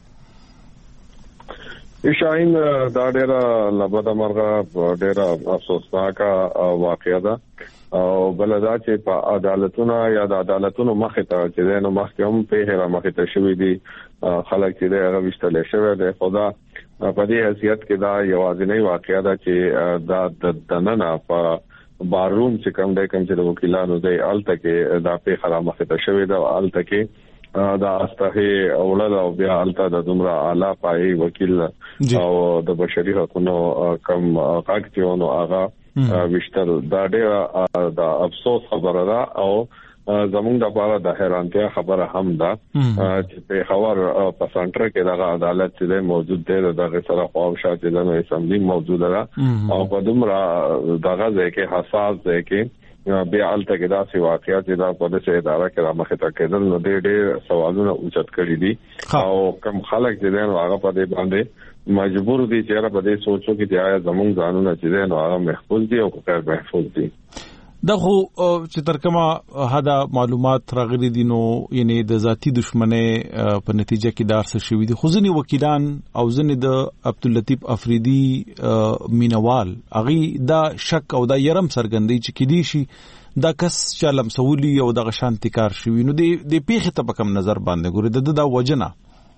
شاهین دا ډیره لبده مرغه ډیره افسوسناکه واقعه ده او بلدا چې په عدالتونو یا د عدالتونو مخې ته چې نو محکمه په هره مخې ته شوې دي خلک چې دا غوښتل شوی دی خدا په دې حیثیت کې دا یوازینی واقعه ده چې دا د نن په باروم چې کوم د کوم چې د وکیلانو دی الته کې دا په هره مخې ته شوی دی الته کې دا استغه اولاد او بیا الته د دومره اعلی پای وکیل او د بشري حقوقو کم قاکتیونو هغه وشتل دا ډېر د افسوس خبره ده او زموږ د لپاره د حیرانتیا خبره هم ده چې په خبر په سنټر کې د عدالت چې موجود دی د سره خو شاته د اسمبلی موجود ده او په دومره دغه ځکه حساس دی کې بیا الته کې دا سی واقعیت دا په دې اداره کې را مخه تا کېدل نو ډېر ډېر سوالونه اوچت کړی دي او کم خلک چې دین هغه په دې باندې مجبور دي چې را په دې سوچو کې چې آیا زموږ ځانونه چې دین هغه محفوظ دي او غیر محفوظ دي. دغه چې ترکمه هدا معلومات راغلي دي نو یعنی د ذاتی دښمنۍ په نتیجه کې دار څه شوی دي خو ځنی وکیلان او ځنی د عبداللطیف افریدي مینوال اغي دا شک او دا يرم سرګندې چې کدي شي دا کس چې لمسولي او د غشانتي کار شوی نو د پیخه ته په کم نظر باندې ګوري د دا وجنه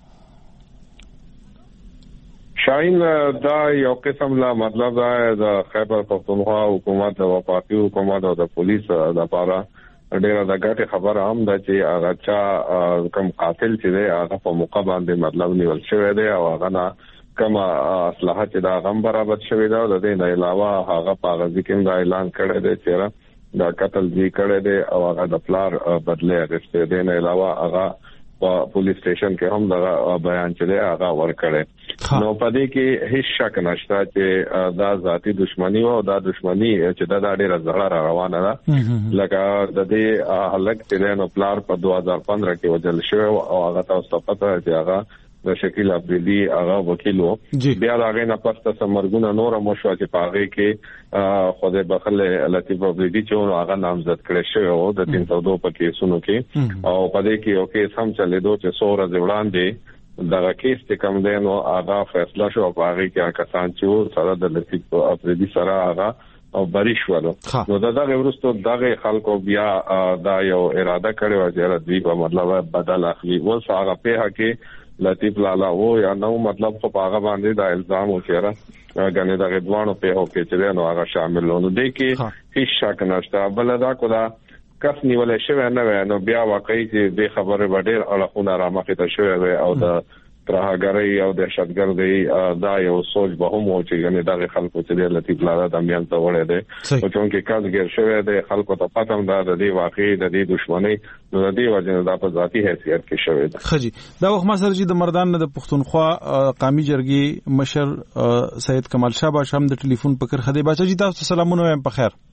شاین دا یو قسم لا مطلب دا د خیبر پختونخوا حکومت او وفاقي حکومت او د پولیس د لپاره ډیره د ګټه خبره هم ده چې هغه چا کم قاتل چې دی هغه په موقع باندې مطلب نیول شوی دی او هغه نه کما اصلاح چې دا غم برابر شوی دا د دې نه علاوه هغه په غزي کې دا اعلان کړی دی چې دا قتل دی کړی دی او هغه د پلار بدله اغسته دی نه علاوه هغه په پولیس سټیشن کې هم دا بیان چلے هغه ورکړي نو په دې کې هیڅ شک نشته چې دا ذاتی دښمنی او دا دښمنی چې دا ډېره زړه روانه ده لکه د دې حالت کې نو پلار په دوه هزار پندرہ کې وجل شو او هغه تاسو ته پته چې هغه د شکیل افریدي هغه وکیل وو بیا هغه نه پسته سمرګونه نور مشوا چې پاغه کې خوده بخل لطیف افریدي چې هغه نامزد کړی شو او د تین سو دو په کیسونو کې او په دې کې یو کیس هم چلے دوه چې سوره ځوړاندې دغه کیس ته کم دی نو هغه فیصله شو پاغه کې کسان چې سره د لطیف افریدي سره هغه او بریښ ولو نو دا دغه ورستو دغه خلکو بیا دا یو اراده کړو چې دوی په مطلب بدل اخلي ول هغه په کې لطیف لالا وو یا نو مطلب خو هغه باندې دا الزام وکړه غنه دا غدوانو په هو کې چې نو هغه شامل نو دي کې هیڅ شک نشته بل دا کودا کس نیولې شوی نه نو بیا واقعي چې د خبره وړر اړخونه را مخې ته شوی او د ترهګری او د شتګردي دا یو سوچ به هم و چې غنه دا خلکو چې د لطیف لالا د میان ته وړه دي او چونکه کازګر شوی دی خلکو ته پاتم دا د دې واقعي د دې دښمنۍ نو د دې وجه دا په ذاتی حیثیت کې شوی دی. خجی دا وخت ما سره چې د مردان د پښتونخوا قومي جرګې مشر سید کمال شاه باش هم د ټلیفون پکر خدي باچا جی تاسو سلامونه وایم په خیر.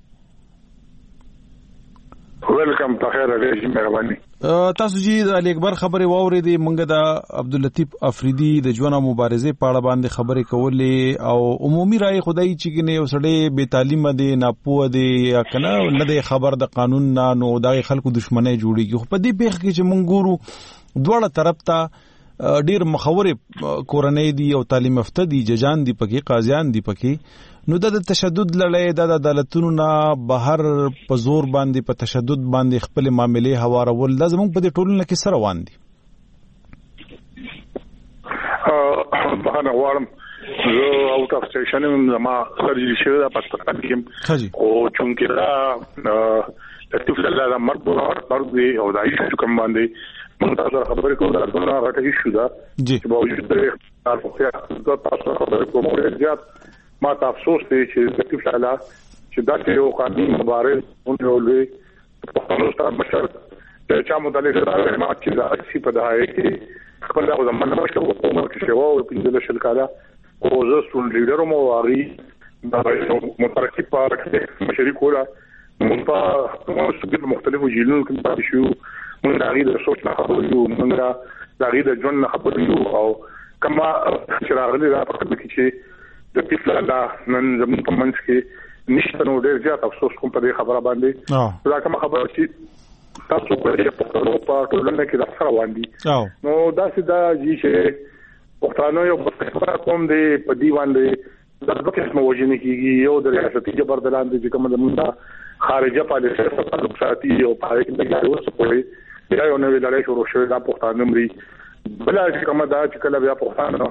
ویلکم په خیر راځي مهرباني. تاسو جی د علي اکبر خبره واورېدې مونږ د عبداللطیف افریدي د ژوند مبارزې په اړه باندې خبرې کولې او عمومي رائے خدای چې کنه یو سړی بے تعلیمه دی ناپوه دی یا کنه نه دی خبر د قانون نه نو د خلکو دښمنۍ جوړیږي خو په دې پیښه کې چې مونږ ګورو دواړه طرف ته ډیر مخاورې کورنۍ دي او تعلیم یافته دي ججان دي پکې قاضیان دي پکې نو د تشدد لړۍ د عدالتونو نه بهر په زور باندې په تشدد باندې خپل معاملې هوارول لازم په دې ټولنه کې سره روان دي. په هغه وارم زه اوټ اف سټیشن زما سرجری شوی دا پاکستان کې او چونکه دا لطیف الله مرګ مرګ او دا ایشو کوم باندې موږ تاسو خبرې کوو دا څنګه راټی شو دا چې باوجود د تاسو دا تاسو خبرې کوو زیات ما تاسو ته چې لطیف الله چې دا یو قانوني مبارز اونولې په خپل سره مشر چې چا مدلل راغلی ما چې دا اسی په دای کې خپل د زمانه مشر حکومت کې شو او په دې شلکاله او زه سول لیډر مو واري دا مترکب پارک مشري کوله مونږ په موږ مختلفو جیلونو کې پاتې شو مونږ د غیر سوچ نه خبرو مونږ د غیر جون نه خبرو او کما چې راغلي دا په کې چې د پیټلا نن زموږ په منځ کې نشته نو ډیر زیات افسوس کوم په دې خبره باندې دا کوم خبره چې تاسو په دې په ټولنه کې د سره باندې نو دا چې دا چې پښتانه یو په کوم دی په دی باندې د بکه موجنه کیږي یو د ریاستي جبردلان دي چې کوم د منځه خارجه پالیسي په تعلق ساتي او په هغه کې د اوس په یا یو نوې لړۍ شروع شوې دا پښتانه مري بل چې کوم دا چې کله بیا پښتانه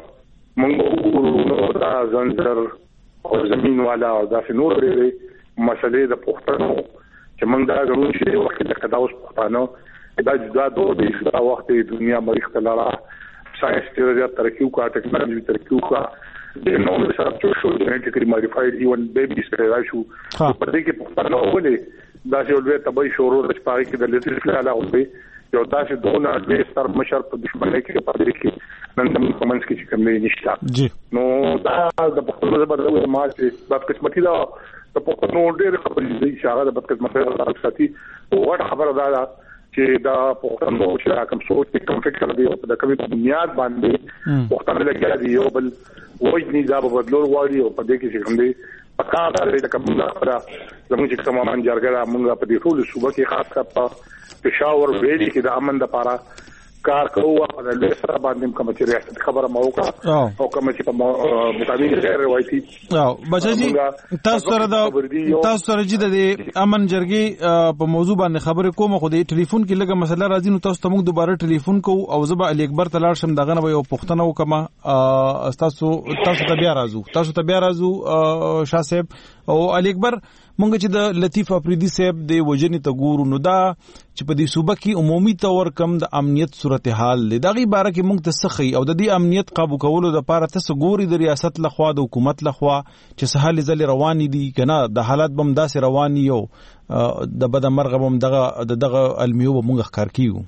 مونږ دا ځنځر او زمين والا دا نور لري مسلې د پښتنو چې موږ دا غواړو چې وخت د کداوس پښتنو دا جدا دوه د وخت د دنیا مریخ تلاره ساينس تیوري ترکیو کا ټیکنالوژي ترکیو کا د نو سره شو جنټیکلی ماډیفاید ایون بیبي سره شو په دې کې پښتنو ولې دا چې ولې تبي شروع د سپاري کې د لیدل خلاله وي یو تاسو دونه د ستر مشر په دښمنۍ کې په دې کې نن د کومنس کې کوم نشته نو دا د پښتنو زبر ما چې د قسمتي دا د پښتنو ډېر خبرې دي چې هغه د بدقسمتۍ سره ساتي او وړ خبره ده چې دا پښتنو چې کوم سوچ کوم فکر دی په کومي بنیاد باندې پښتنو لګیا دي یو بل وایي دا په بدلول غواړي او په دې کې کوم دی پکا دا د کوم خبره زموږ چې کومه مان جرګه موږ په دې ټول صوبه کې خاص کړه پېښور ویلي کې د امن لپاره کار کوو په دې سره باندې کوم چې ریاست خبره مو وکړه او کوم چې په مطابق غیر روایتي او بچی تاسو سره د تاسو سره چې د امن جرګې په موضوع باندې خبرې کوم خو د ټلیفون کې لګه مسله راځي نو تاسو ته موږ دوباره ټلیفون کوو او زه به علي اکبر ته لاړ شم دغه نو یو پښتنه وکما تاسو تاسو ته بیا راځو تاسو ته بیا راځو شاه صاحب او علي اکبر مونږ چې د لطیف افریدي صاحب د وجنې ته ګورو نو دا چې په دې صوبه کې عمومي تور کم د امنیت صورتحال دی دغه باره کې مونږ ته سخی او د دې امنیت قابو کولو لپاره تاسو ګوري د ریاست لخوا د حکومت لخوا چې سهال ځل روان دي کنه د حالات بم داسې روان یو د بد مرغ بم دغه دغه المیو مونږ ښکار کیو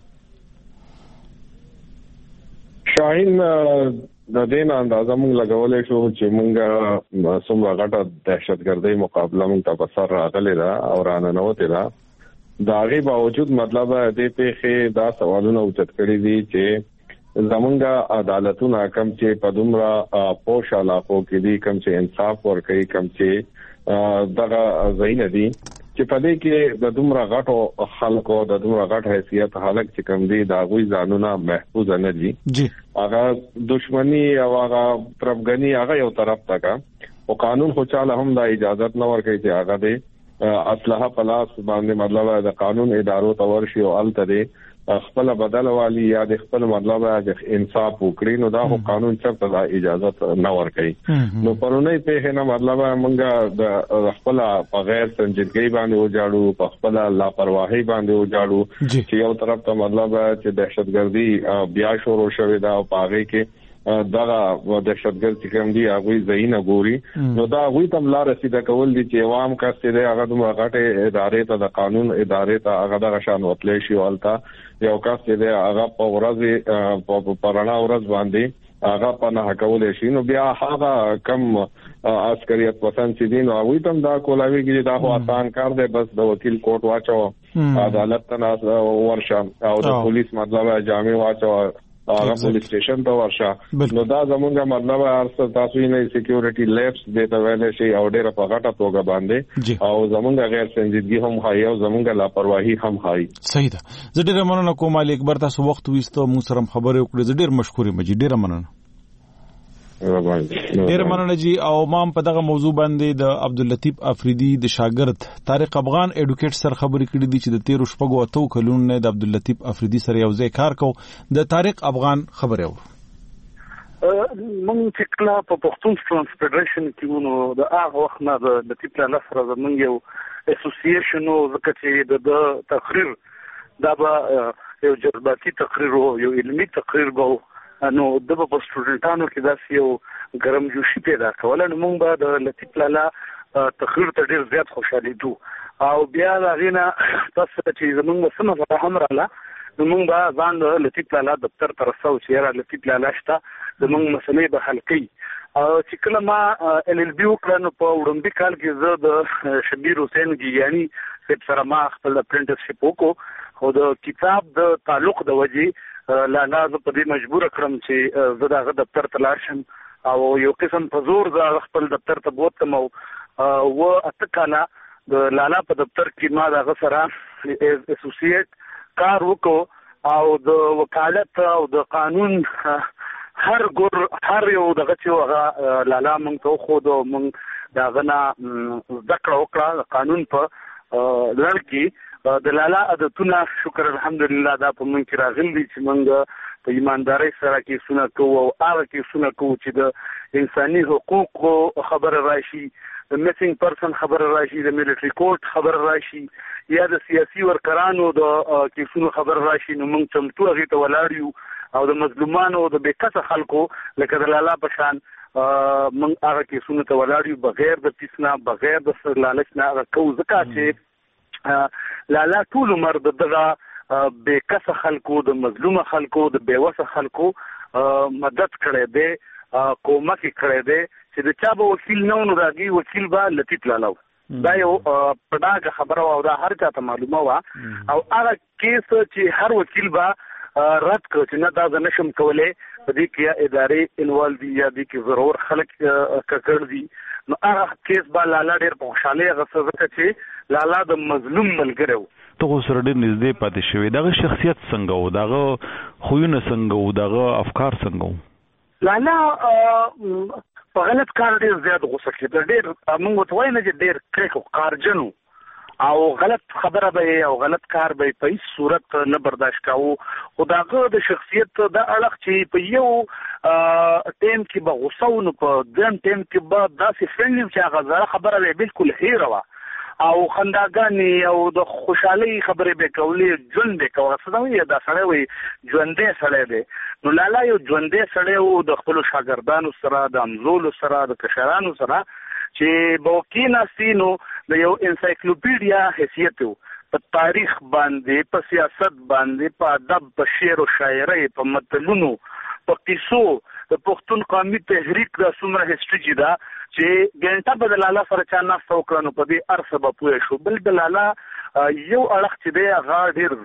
شاهین د دین اندازه مونږ لګولې شو چې مونږه څومره غټه دهشتګردۍ مقابله مونږ ته بسر راغلی دا او راننوتې دا دا غي باوجود مطلب دې په دا سوالونه اوچت کړی دي چې زمونږه عدالتونه کم چې په دومره پوش علاقو کې دي کم چې انصاف ورکړي کم چې دغه ځای دي چې په دې کې د دومره غټو خلکو د دومره غټ حیثیت حالک چې کم دي دا غوي ځانونه محفوظ نه دي جی هغه دشمنی او هغه پربګنی هغه یو طرف تکا او قانون خو چاله هم دا اجازه نه ورکړي چې هغه دې اصلاح پلاس باندې مطلب د قانون ادارو تور شي او الته خپل بدل والی یا د خپل مطلب د انصاف وکړي نو دا خو قانون چرته دا اجازه نه ورکړي نو پرونه په نه مطلب مونږه د خپل په غیر سنجیدګي باندې وجاړو په خپل لاپرواهي باندې وجاړو چې یو طرف ته مطلب چې دهشتګردي بیا شروع شوې دا او پاره کې دا د دهشتګرد چې کوم دي هغه زینه ګوري نو دا غوي تم لا رسیدل کول دي چې عوام کاسته دی هغه د غټه ادارې ته د قانون ادارې ته هغه د شان وتلې شي ولتا یو کاسته دی هغه په ورځ په پرانا ورځ باندې هغه په نه کولې شي نو بیا هغه کم عسکریت پسند چې دین او وي تم دا کولاوي کې دا خو آسان کار دی بس د وکیل کوټ واچو عدالت ته ورشه او د پولیس مطلب جامع واچو هغه پولیس سټیشن ته ورشه نو دا زمونږه مطلب ارسته تاسو یې نه سکیورټي لیپس دته ویل شي او ډیره په غټه توګه باندې او زمونږه غیر سنجیدګي هم هاي او زمونږه لاپرواهي هم هاي صحیح ده زه ډیره مننه کوم علي اکبر تاسو وخت وېستو موږ سره خبرې وکړې زه ډیر مشکور یم جی ډیره مننه ډیر مننه جی او مام په دغه موضوع باندې د عبداللطیف افریدي د شاګرد طارق افغان اډوکیټ سره خبرې کړې دي چې د تیر شپږو اتو کلونو نه د عبداللطیف افریدي سره یو ځای کار کو د طارق افغان خبرې و مونږ چې کله په پښتون سټوډنټس فدریشن کې ونو د هغه وخت نه د لطیف لاله سره زمونږ یو اسوسییشن او ځکه چې د تقریر دا به یو جذباتي تقریر او یو علمي تقریر به نو د په سټوډنټانو کې داسې یو ګرم جوشي پیدا کول نو موږ به د لطیف لاله تقریر ته ډیر زیات خوشاله دو او بیا دا غینه تاسو چې زموږ سم سره هم رااله نو موږ به ځان د لطیف لاله دفتر ته رسو چې را لطیف لاله شته زموږ مسلې به حل کړي او چې کله ما ال ال بي وکړ نو په وړاندې کال کې زه د شبیر حسین ګیانی سره ما خپل اپرنټسشپ وکړو خو د کتاب د تعلق د وجې لا ناز په دې مجبور کړم چې زه دغه دفتر ته لاړ شم او یو قسم په زور زه خپل دفتر ته بوتم او و اتکاله د لالا په دفتر کې ما د غسرہ اسوسییټ کار وکړو او د وکالت او د قانون هر ګور هر یو دغه چې هغه لالا مونږ ته خو د مونږ داغه نه ذکر وکړه قانون په لړ کې د لالا عادتونه شکر الحمدلله دا په مونږ کې راغلي دي چې مونږ په ایماندارۍ سره کې سونه کوو او هغه کې سونه کوو چې د انساني حقوقو خبر راشي د میسنګ پرسن خبر راشي د ملټری کورټ خبر راشي یا د سیاسي ورکرانو د کیسونو خبر راشي نو مونږ چمتو هغه ته ولاړ او د مظلومانو د بیکسه خلکو لکه د لالا پشان مونږ هغه کیسونو ته ولاړ بغیر د پیسنا بغیر د لالچ نه هغه کو ځکه چې لالا ټول عمر دغه بیکسه خلکو د مظلوم خلکو د بیوسه خلکو مدد کړي دي کومک کړي دي چې د چا به وکیل نه ونو راګي وکیل به لطیف لالاو دا یو پډاګه خبره او دا هر چا ته معلومه وا او هغه کیس چې هر وکیل به رد کړ چې نه دا نشم کولای په دې کې ادارې انوالو دي یا دې کې ضرور خلک ککړ دي نو هغه کیس به لالا ډېر په خوشاله غوښته چې لالا د مظلوم ملګری و ته سره ډېر نږدې پاتې شوی دغه شخصیت څنګه و دغه خوونه څنګه و دغه افکار څنګه و لالا په غلط کار ډېر زیات غوسه کېده ډېر موږ ته وایو نه چې ډېر کریک کارجن او غلط خبره به او غلط کار به په هیڅ صورت نه برداشت کاوه خو داغه د شخصیت د اړخ چې په یو ټیم کې به غوسه ونه په دیم ټیم کې به داسې فرندلی چې هغه خبره به بالکل هیره وه او خنداګانې او د خوشحالۍ خبرې به کولې ژوند به کوه څه وایي دا سړی وایي ژوندی سړی دی نو لالا یو ژوندی سړی و د خپلو شاګردانو سره د همزولو سره د کشرانو سره چې به کېناستي نو د یو انسایکلوپیډیا حیثیت و په تاریخ باندې په سیاست باندې په ادب په شعر او شاعرۍ په متلونو په قصو د پښتون قومي تحریک د څومره هیستوري چې دا چې ګنټه په لالا سره چا ناسته وکړه نو په دې ارسه به پوه شو بل د لالا یو اړخ چې دی هغه ډېر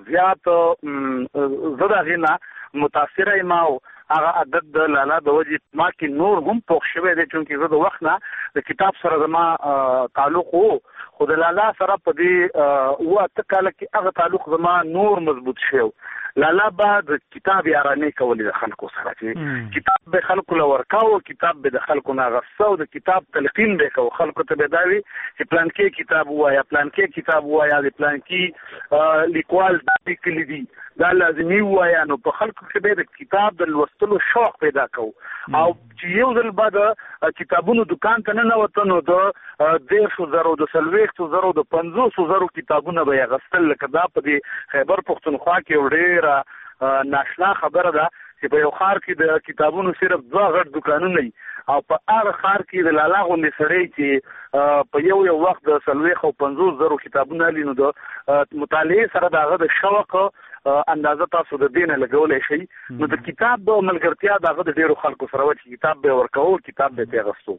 زیات زه د هغې نه متاثره یم او هغه عادت د لالا د وجې ما کې نور هم پوښ شوی دی چونکې زه د وخت نه د کتاب سره زما تعلق و خو د لالا سره په دې اوه اته کاله کې هغه تعلق زما نور مضبوط شوی لالا به د کتاب یارانې کولې د خلکو سره چې کتاب به خلکو له ورکاو کتاب به د خلکو نه اخیسته او د کتاب تلقین به کوو خلکو ته به دا وي چې پلانکې کتاب ووایه پلانکې کتاب ووایه د پلانکي لیکوال دا لیکلي دي دا لازمي ووایه نو په خلکو کې به د کتاب د لوستلو شوق پیدا کوو او چې یو ځل به د کتابونو دکان ته ننوته نو د دېرشو زرو د څلوېښتو زرو د پنځوسو زرو کتابونه به یې اخیستل لکه دا په دې خیبر پښتونخوا کې یو ډېره ناشنا خبره ده چې په یو ښار کې د کتابونو صرف دوه غټ دکانونه وي او په هغه ښار کې د لالا غوندې سړی چې په یو یو وخت د څلوېښت او پنځوس زرو کتابونه لري نو د مطالعې سره د هغه د شوق اندازه تاسو د دې نه لګولی شئ نو د کتاب ملګرتیا د هغه د ډېرو خلکو سره وه چې کتاب به یې ورکوو کتاب به یې ترې اخیستو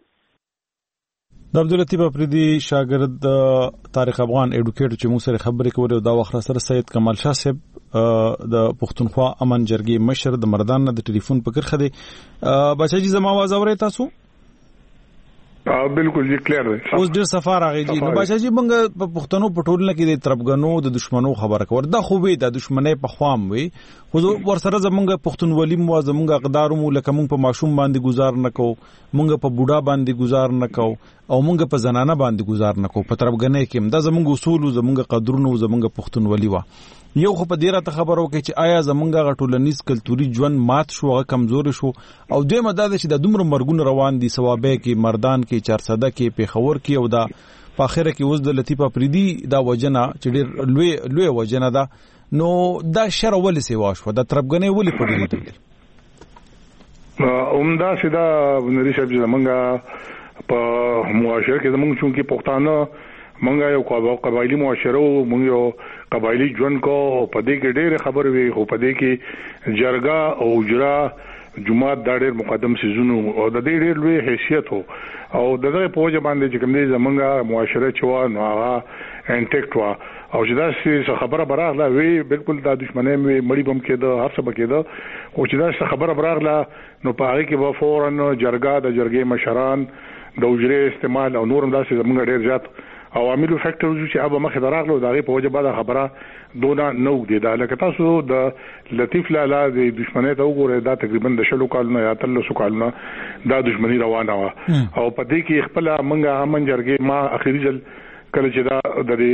د عبداللطیف افریدي شاګرد د تاریخ افغان ایډوکیټر چې موږ سره خبرې کولې او دا وخت سره سید کمال شاه صاحب د پښتونخوا امن جرګې مشر د مردان د ټلیفون په کرخه دی بچا جی زما आवाज اورئ تاسو بالکل جی کلیر دی اوس ډیر سفر راغی جی نو بچا جی موږ په پښتنو پټولنه کې د تربګنو د دشمنو خبره کور دا خو به د دشمنۍ په خوام وي خو ور سره زمونږ پښتونولي مو زمونږ اقدار مو لکه موږ په ماشوم باندې گزار نکو موږ په بوډا باندې گزار نکو او موږ په زنانه باندې گزار نکو په تربګنۍ کې دا زمونږ اصول زمونږ قدرونه زمونږ پښتونولي وا یو خو په ډیره ته خبرو کې چې آیا زمونږ غټولنیز کلتوري ژوند مات شو او کمزور شو او دوی مدد چې د دومره مرګون روان دي ثوابه کې مردان کې چارسده کې پیښور کې او دا په اخره کې اوس د لطیف افریدي دا وجنه چې ډیر لوی لوی وجنه ده نو دا شر ولې سی واښو دا تربګنې ولې پټې دي عمده سیدا نری شپ زمونږ په معاشره کې زمونږ چونکی پښتانه مونږ یو قبایلی معاشره مونږ یو قبایلی ژوند کو په دې کې ډېر خبر وي خو په دې کې جرګه او اجرا جمعات دا ډېر مقدم سيزونو او د دې ډېر لوی حیثیت او دغه په وجه باندې چې کوم دې زمونږه معاشره چوا نو هغه انټیکټ وا او چې دا څه خبره براغله وی بالکل دا دښمنۍ مې مړی بم کېده هر څه بکېده او چې دا خبره براغله نو په هغه کې به فورن جرګه د جرګې مشران د وجرې استعمال او نورم داسې زمونږ ډیر زیات عواملو فیکټرز چې هغه مخه دراغلو دا په وجه بعد خبره دونه نو دی دا لکه تاسو د لطیف لالا د دښمنۍ ته وګورئ دا تقریبا د شلو کالونو یا تلسو کالونو دا دښمنۍ روانه و او په دې کې خپل منګه امن جرګې ما اخیری ځل کله چې دا د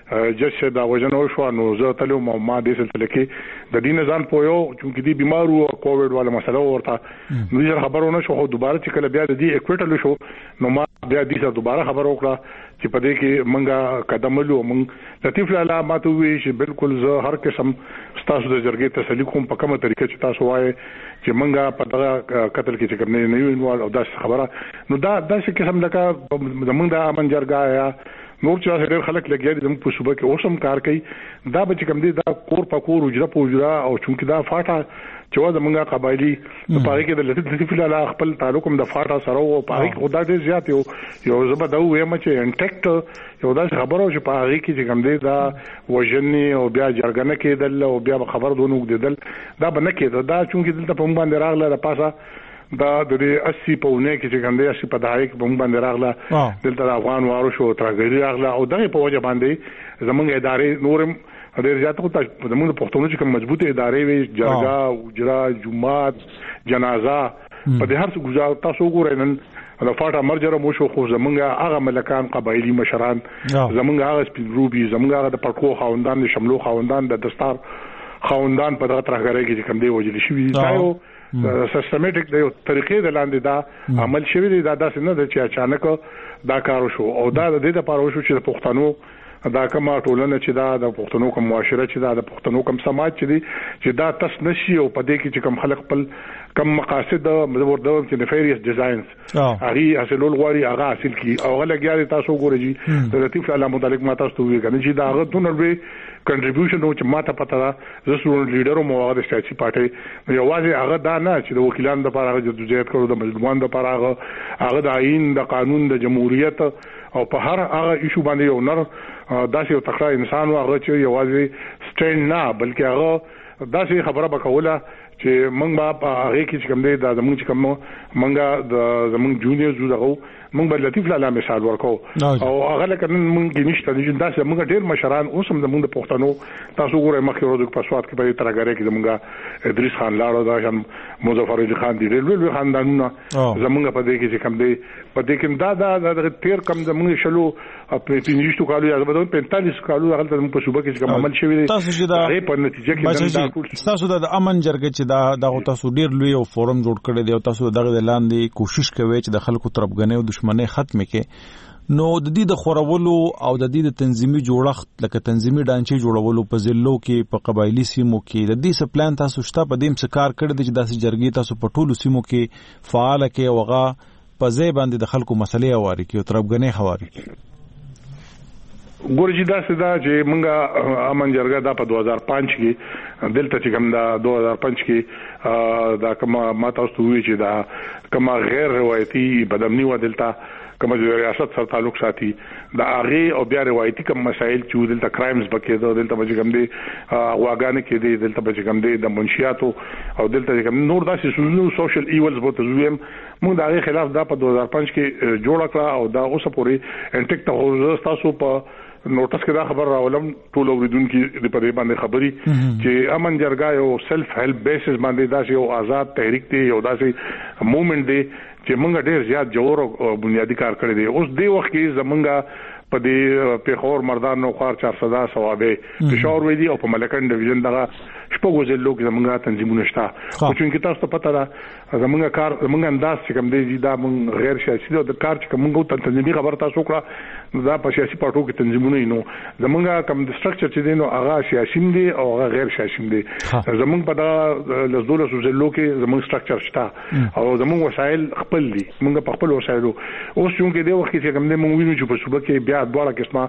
جج دا وجنو شو نو زه تلو ما د سلسله کې د دین ځان پویو چې دی بیمارو کووډ والا مسله ورته نو یې خبرونه شو خو دوباره چې کله بیا د دې اکوټل شو نو ما بیا د دې دوباره خبر وکړه چې په دې کې منګه قدم لو مونږ لطیف لالا ماته وی چې بالکل زه هر قسم تاسو د جرګې تسلی کوم په کومه طریقه چې تاسو وایي چې منګه په دغه قتل کې چې کوم نه یو انوال او دا خبره نو دا داسې قسم لکه زمونږ د امن جرګه یا نور چې ډېر خلک لګیا دي زموږ په صوبه کې اوسم کار کوي دا به چې کوم دي دا کور په کور اجره په اجره او چونکې دا فاټه چې وا زمونږه قبایلی په پاره کې د لطیف لالا خپل تعلق هم د فاټه سره او په هغه خدای دې زیات یو یو زبده وایم چې انټیکټ یو دا خبرو چې په هغه کې چې کوم دي دا وژنې او بیا جرګنه کېدل او بیا خبر دونه وګدل دا به نه کېده دا چونکې دلته په باندې راغله د پاسه دا د اسی په ونه کې چې ګندې اسی په دای کې بم باندې راغله دلته افغان وارو شو ترګری راغله او دغه په وجه باندې زمونږ ادارې نورم ډېر زیات کو ته زمونږ پښتون چې کوم مضبوطه ادارې وي جرګه اجرا جمعات جنازه په دې هر څه گزار تاسو ګورئ نن د فاټه مرجره مو شو خو زمونږ هغه ملکان قبایلی مشران زمونږ هغه سپیروبي زمونږ هغه د پړکو خاوندان د شملو خاوندان د دستار خاوندان په دغه ترګری کې کوم دی وجلی شوی دا یو سیستماتیک د طریقې د لاندې دا عمل شوی دی دا داسې نه چې اچانک دا کار شو او دا د دې لپاره شو چې د پښتنو دا کومه ټولنه چې دا د پښتنو کوم معاشره چې دا د پښتنو کوم سماج چې دی چې دا تاس نشي او په دې کې چې کوم خلک خپل کوم مقاصد مزور د نفیریس ډیزاینز هغه اصلول غواړي هغه حاصل کی او هغه لګیاري تاسو ګورئ د لطیف لالا متعلق ما تاسو وی کنه چې دا هغه دونه کنټریبیوشن او چې ماته پته ده زه سټوډنټ لیډر او مواد سیاسي پارټي یوازې هغه دا نه چې د وکیلانو لپاره هغه جدوجہد کړو د مظلومانو لپاره هغه هغه د آئین د قانون د جمهوریت او په هر هغه ایشو باندې یو نر داسې یو تکړه انسان او هغه چې یوازې سټینډ نه بلکې هغه داسې خبره وکوله چې موږ په هغه کې چې کوم دی د زموږ چې کوم موږ د زموږ جونیئر زو دغه موږ بل لطیف لالا مثال ورکو او هغه لکه موږ کې نشته چې داسې موږ ډېر مشران اوس هم زموږ د پښتنو تاسو ګورئ مخکې ورځ په سواد کې په ترګره کې زموږ ادریس خان لاړو دا هم مظفر علي خان دی ډېر لوی خاندانونه زموږ په دې کې چې کوم دی په دې کې دا دا د تیر کم زموږ شلو په پنځه کالو یا په پنځه کالو هغه د په صوبه کې کوم عمل شوی دی تاسو چې دا په نتیجه کې تاسو د امن جرګې چې دا دغه تاسو ډیر لوی او فورم جوړ کړی دی او تاسو دغه لاندې کوشش کوي چې د خلکو طرفګنۍ او دښمنۍ ختم کړي نو د دې د خورولو او د دې د تنظیمي جوړښت لکه تنظیمي ډانچې جوړولو په ضلعو کې په قبایلی سیمو کې د دې څه پلان تاسو شته په دې څه کار کړی دی چې داسې جرګې تاسو په ټولو سیمو کې فعال کې اوغه په ځای باندې د خلکو مسلې اواري کې او طرفګنۍ خواري ګورجی دا سدا چې مونږه امن جرګه دا په دوه هزار پنځه کې دلته چې کوم دا دوه هزار پنځه کې دا کوم ما تاسو وی چې دا کوم غیر روایتي بدامنی و دلته کوم د ریاست سره تعلق ساتي دا هغه او بیا روایتي کوم مسایل چې دلته کرایمز بکې دا دلته چې کوم دي واګانې کې دي دلته چې کوم دي د منشياتو او دلته کوم نور داسې سوزنو سوشل ایولز بوته زویم موږ دا غي خلاف دا په دوه هزار پنځه کې جوړ کړ او دا اوسه پوری انټیک ته تاسو په نوټس کې دا خبر راولم ټول اوریدونکو د پدې باندې خبري چې امن جرګه یو سلف هیلپ بیسز باندې دا یو آزاد تحریک دی یو داسې موومېنټ دی چې موږ ډېر زیات جوړ او بنیادی کار کړی دی اوس دی وخت کې زمونږه په دې پیښور مردان نو خار چار صدا ثوابه پېښور وې دي او په ملکن ډیویژن دغه شپږ ځلو کې زمونږه تنظیمونه شته خو چې تاسو ته پته ده زمونږه کار زمونږه انداز چې کوم دی دا مونږ غیر سیاسي او د کار چې کومه تنظیمي خبر تاسو کړه دا په سیاسي پارټو کې تنظیمونه نو زمونږه کوم د سټرکچر چې دی نو هغه سیاسي دی او هغه غیر سیاسي دی زمونږ په دا لزدول سوزلو کې زمونږ سټرکچر شته او زمونږ وسایل خپل دي مونږ په خپل وسایلو اوس چې موږ دی وخت چې کوم دی مونږ وینو چې په صوبه کې بیا دواړه قسمه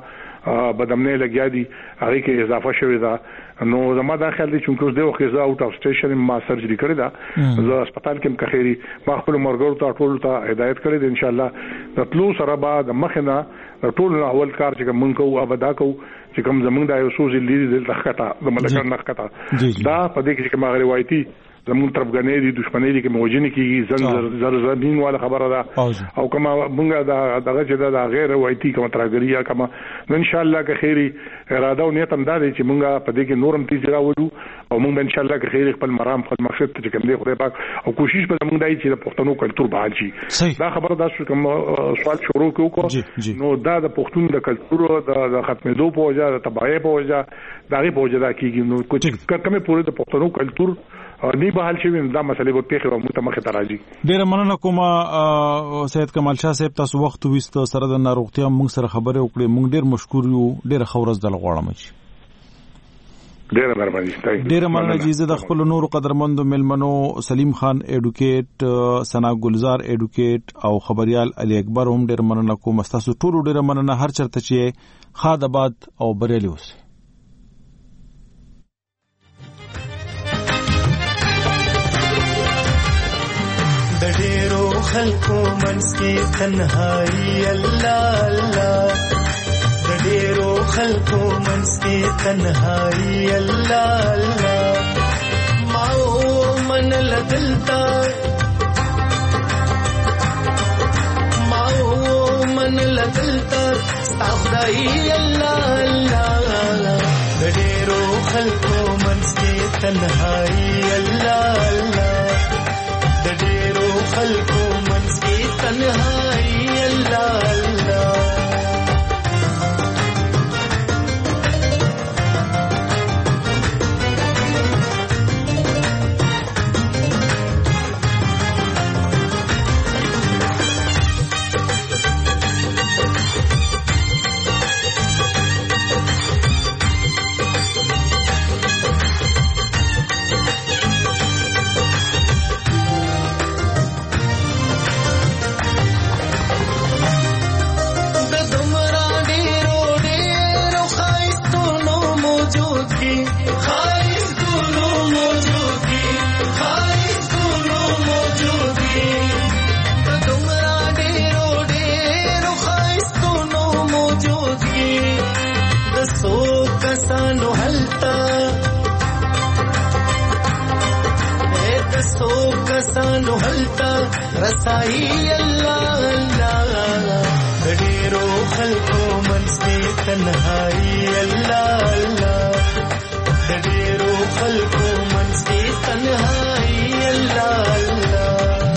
بدمنه لګیا دي هغه کې اضافه شوې ده نو زما دا خیال دي چې اوس د وخت زه اوټ اف سټیشن ما سرجری کړې ده زه هسپتال کې مخخيري ما خپل مرګور ته ټول ته هدایت کړې ده ان شاء الله د تلو سره بعد مخنه ټول اول کار چې موږ کوو ابدا کوو چې کوم زمونږ د یو سوز لیدي د تخکتا د ملکان نخکتا دا په دې کې کوم روایتي زمون طرفګنې دي دښمنۍ دي کې موجنه کیږي زل زر زمين والا خبره ده او کما مونږه دا دغه چې دا غیر روایتي کوم ترګریا کما ان شاء الله که خیری اراده او نیت هم دا دي چې مونږه په دې کې نورم تیز راوړو او مونږ ان شاء الله که خیری خپل مرام خپل مقصد ته کوم دی خدای پاک او کوشش به مونږ دای چې د پښتنو کلچر بحال شي دا خبره دا کوم سوال شروع کوو نو دا د پښتون د کلچر د ختمېدو په وجه د تباہي په وجه دغه په وجه دا کیږي نو کومه پوره د پښتنو کلچر نی بحال شي دا مسلې په پیښه مو ته مخه تراجي ډیر مننه کوم سید کمال شاه صاحب تاسو وخت وست سره د ناروغتیا موږ سره خبرې وکړې موږ ډیر مشکور یو ډیر خورز دل غواړم چې ډیر مهرباني ډیر مننه چې د خپل نور قدرمند ملمنو سلیم خان اډوکیټ سنا گلزار اډوکیټ او خبريال علي اکبر هم ډیر مننه کوم تاسو ټول ډیر مننه هر چرته چې خاد آباد او بریلی اوسئ د ډېرو خلکو منځ کې تنهایی الله الله د ډېرو خلکو منځ کې تنهایی الله الله ما او من لدلتا ما او من لدلتا استغفرای الله الله د ډېرو خلکو منځ کې تنهایی الله الله د ډېرو خلکو منځ کې تنهایی الله الله کسانو هلتا رسائی الله الله د ډېرو خلکو منځ کې تنهایی الله الله د ډېرو خلکو منځ کې تنهایی الله الله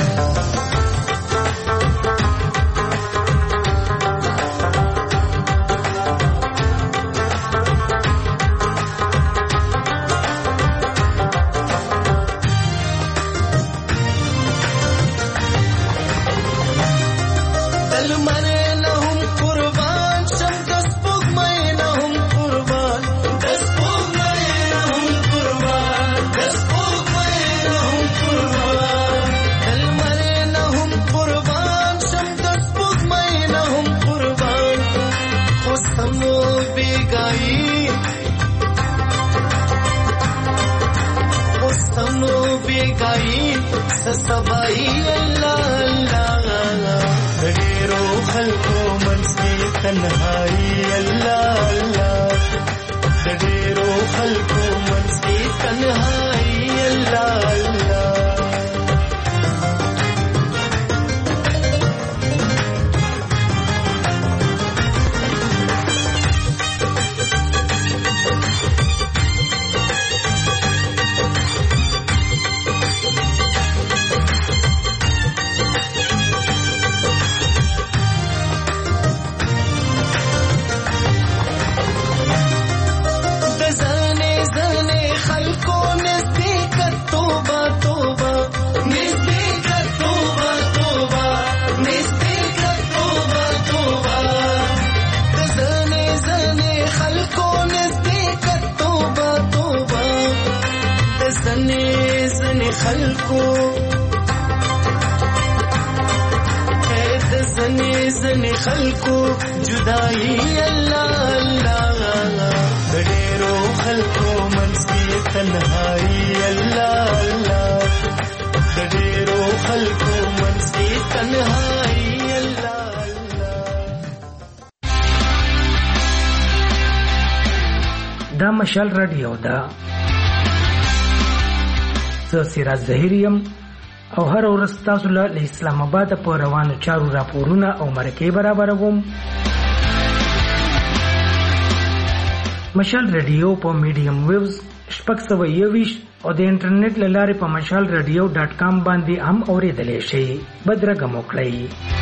سبای الله الله د ډېرو خلکو منځ کې تنهایی الله الله د ډېرو خلکو منځ کې تنهایی الله الله خلکو اې د زنې زنی خلکو جدائی الله الله ډېرو خلکو منځ کې تنهایی الله الله ډېرو خلکو منځ کې تنهایی الله الله. دا مشال رادیو دا زه سراج ظهیریم او هر ورځ تاسو له اسلام آباد په روانو چارو راپورونه او مرکې برابروم. مشال رادیو په میډیم ویوز شپږ سوه یوویشت او د انټرنیټ له لارې په مشال رادیو ډاټ کام باندې هم اورېدلی شئ. بدرګه مو کړئ.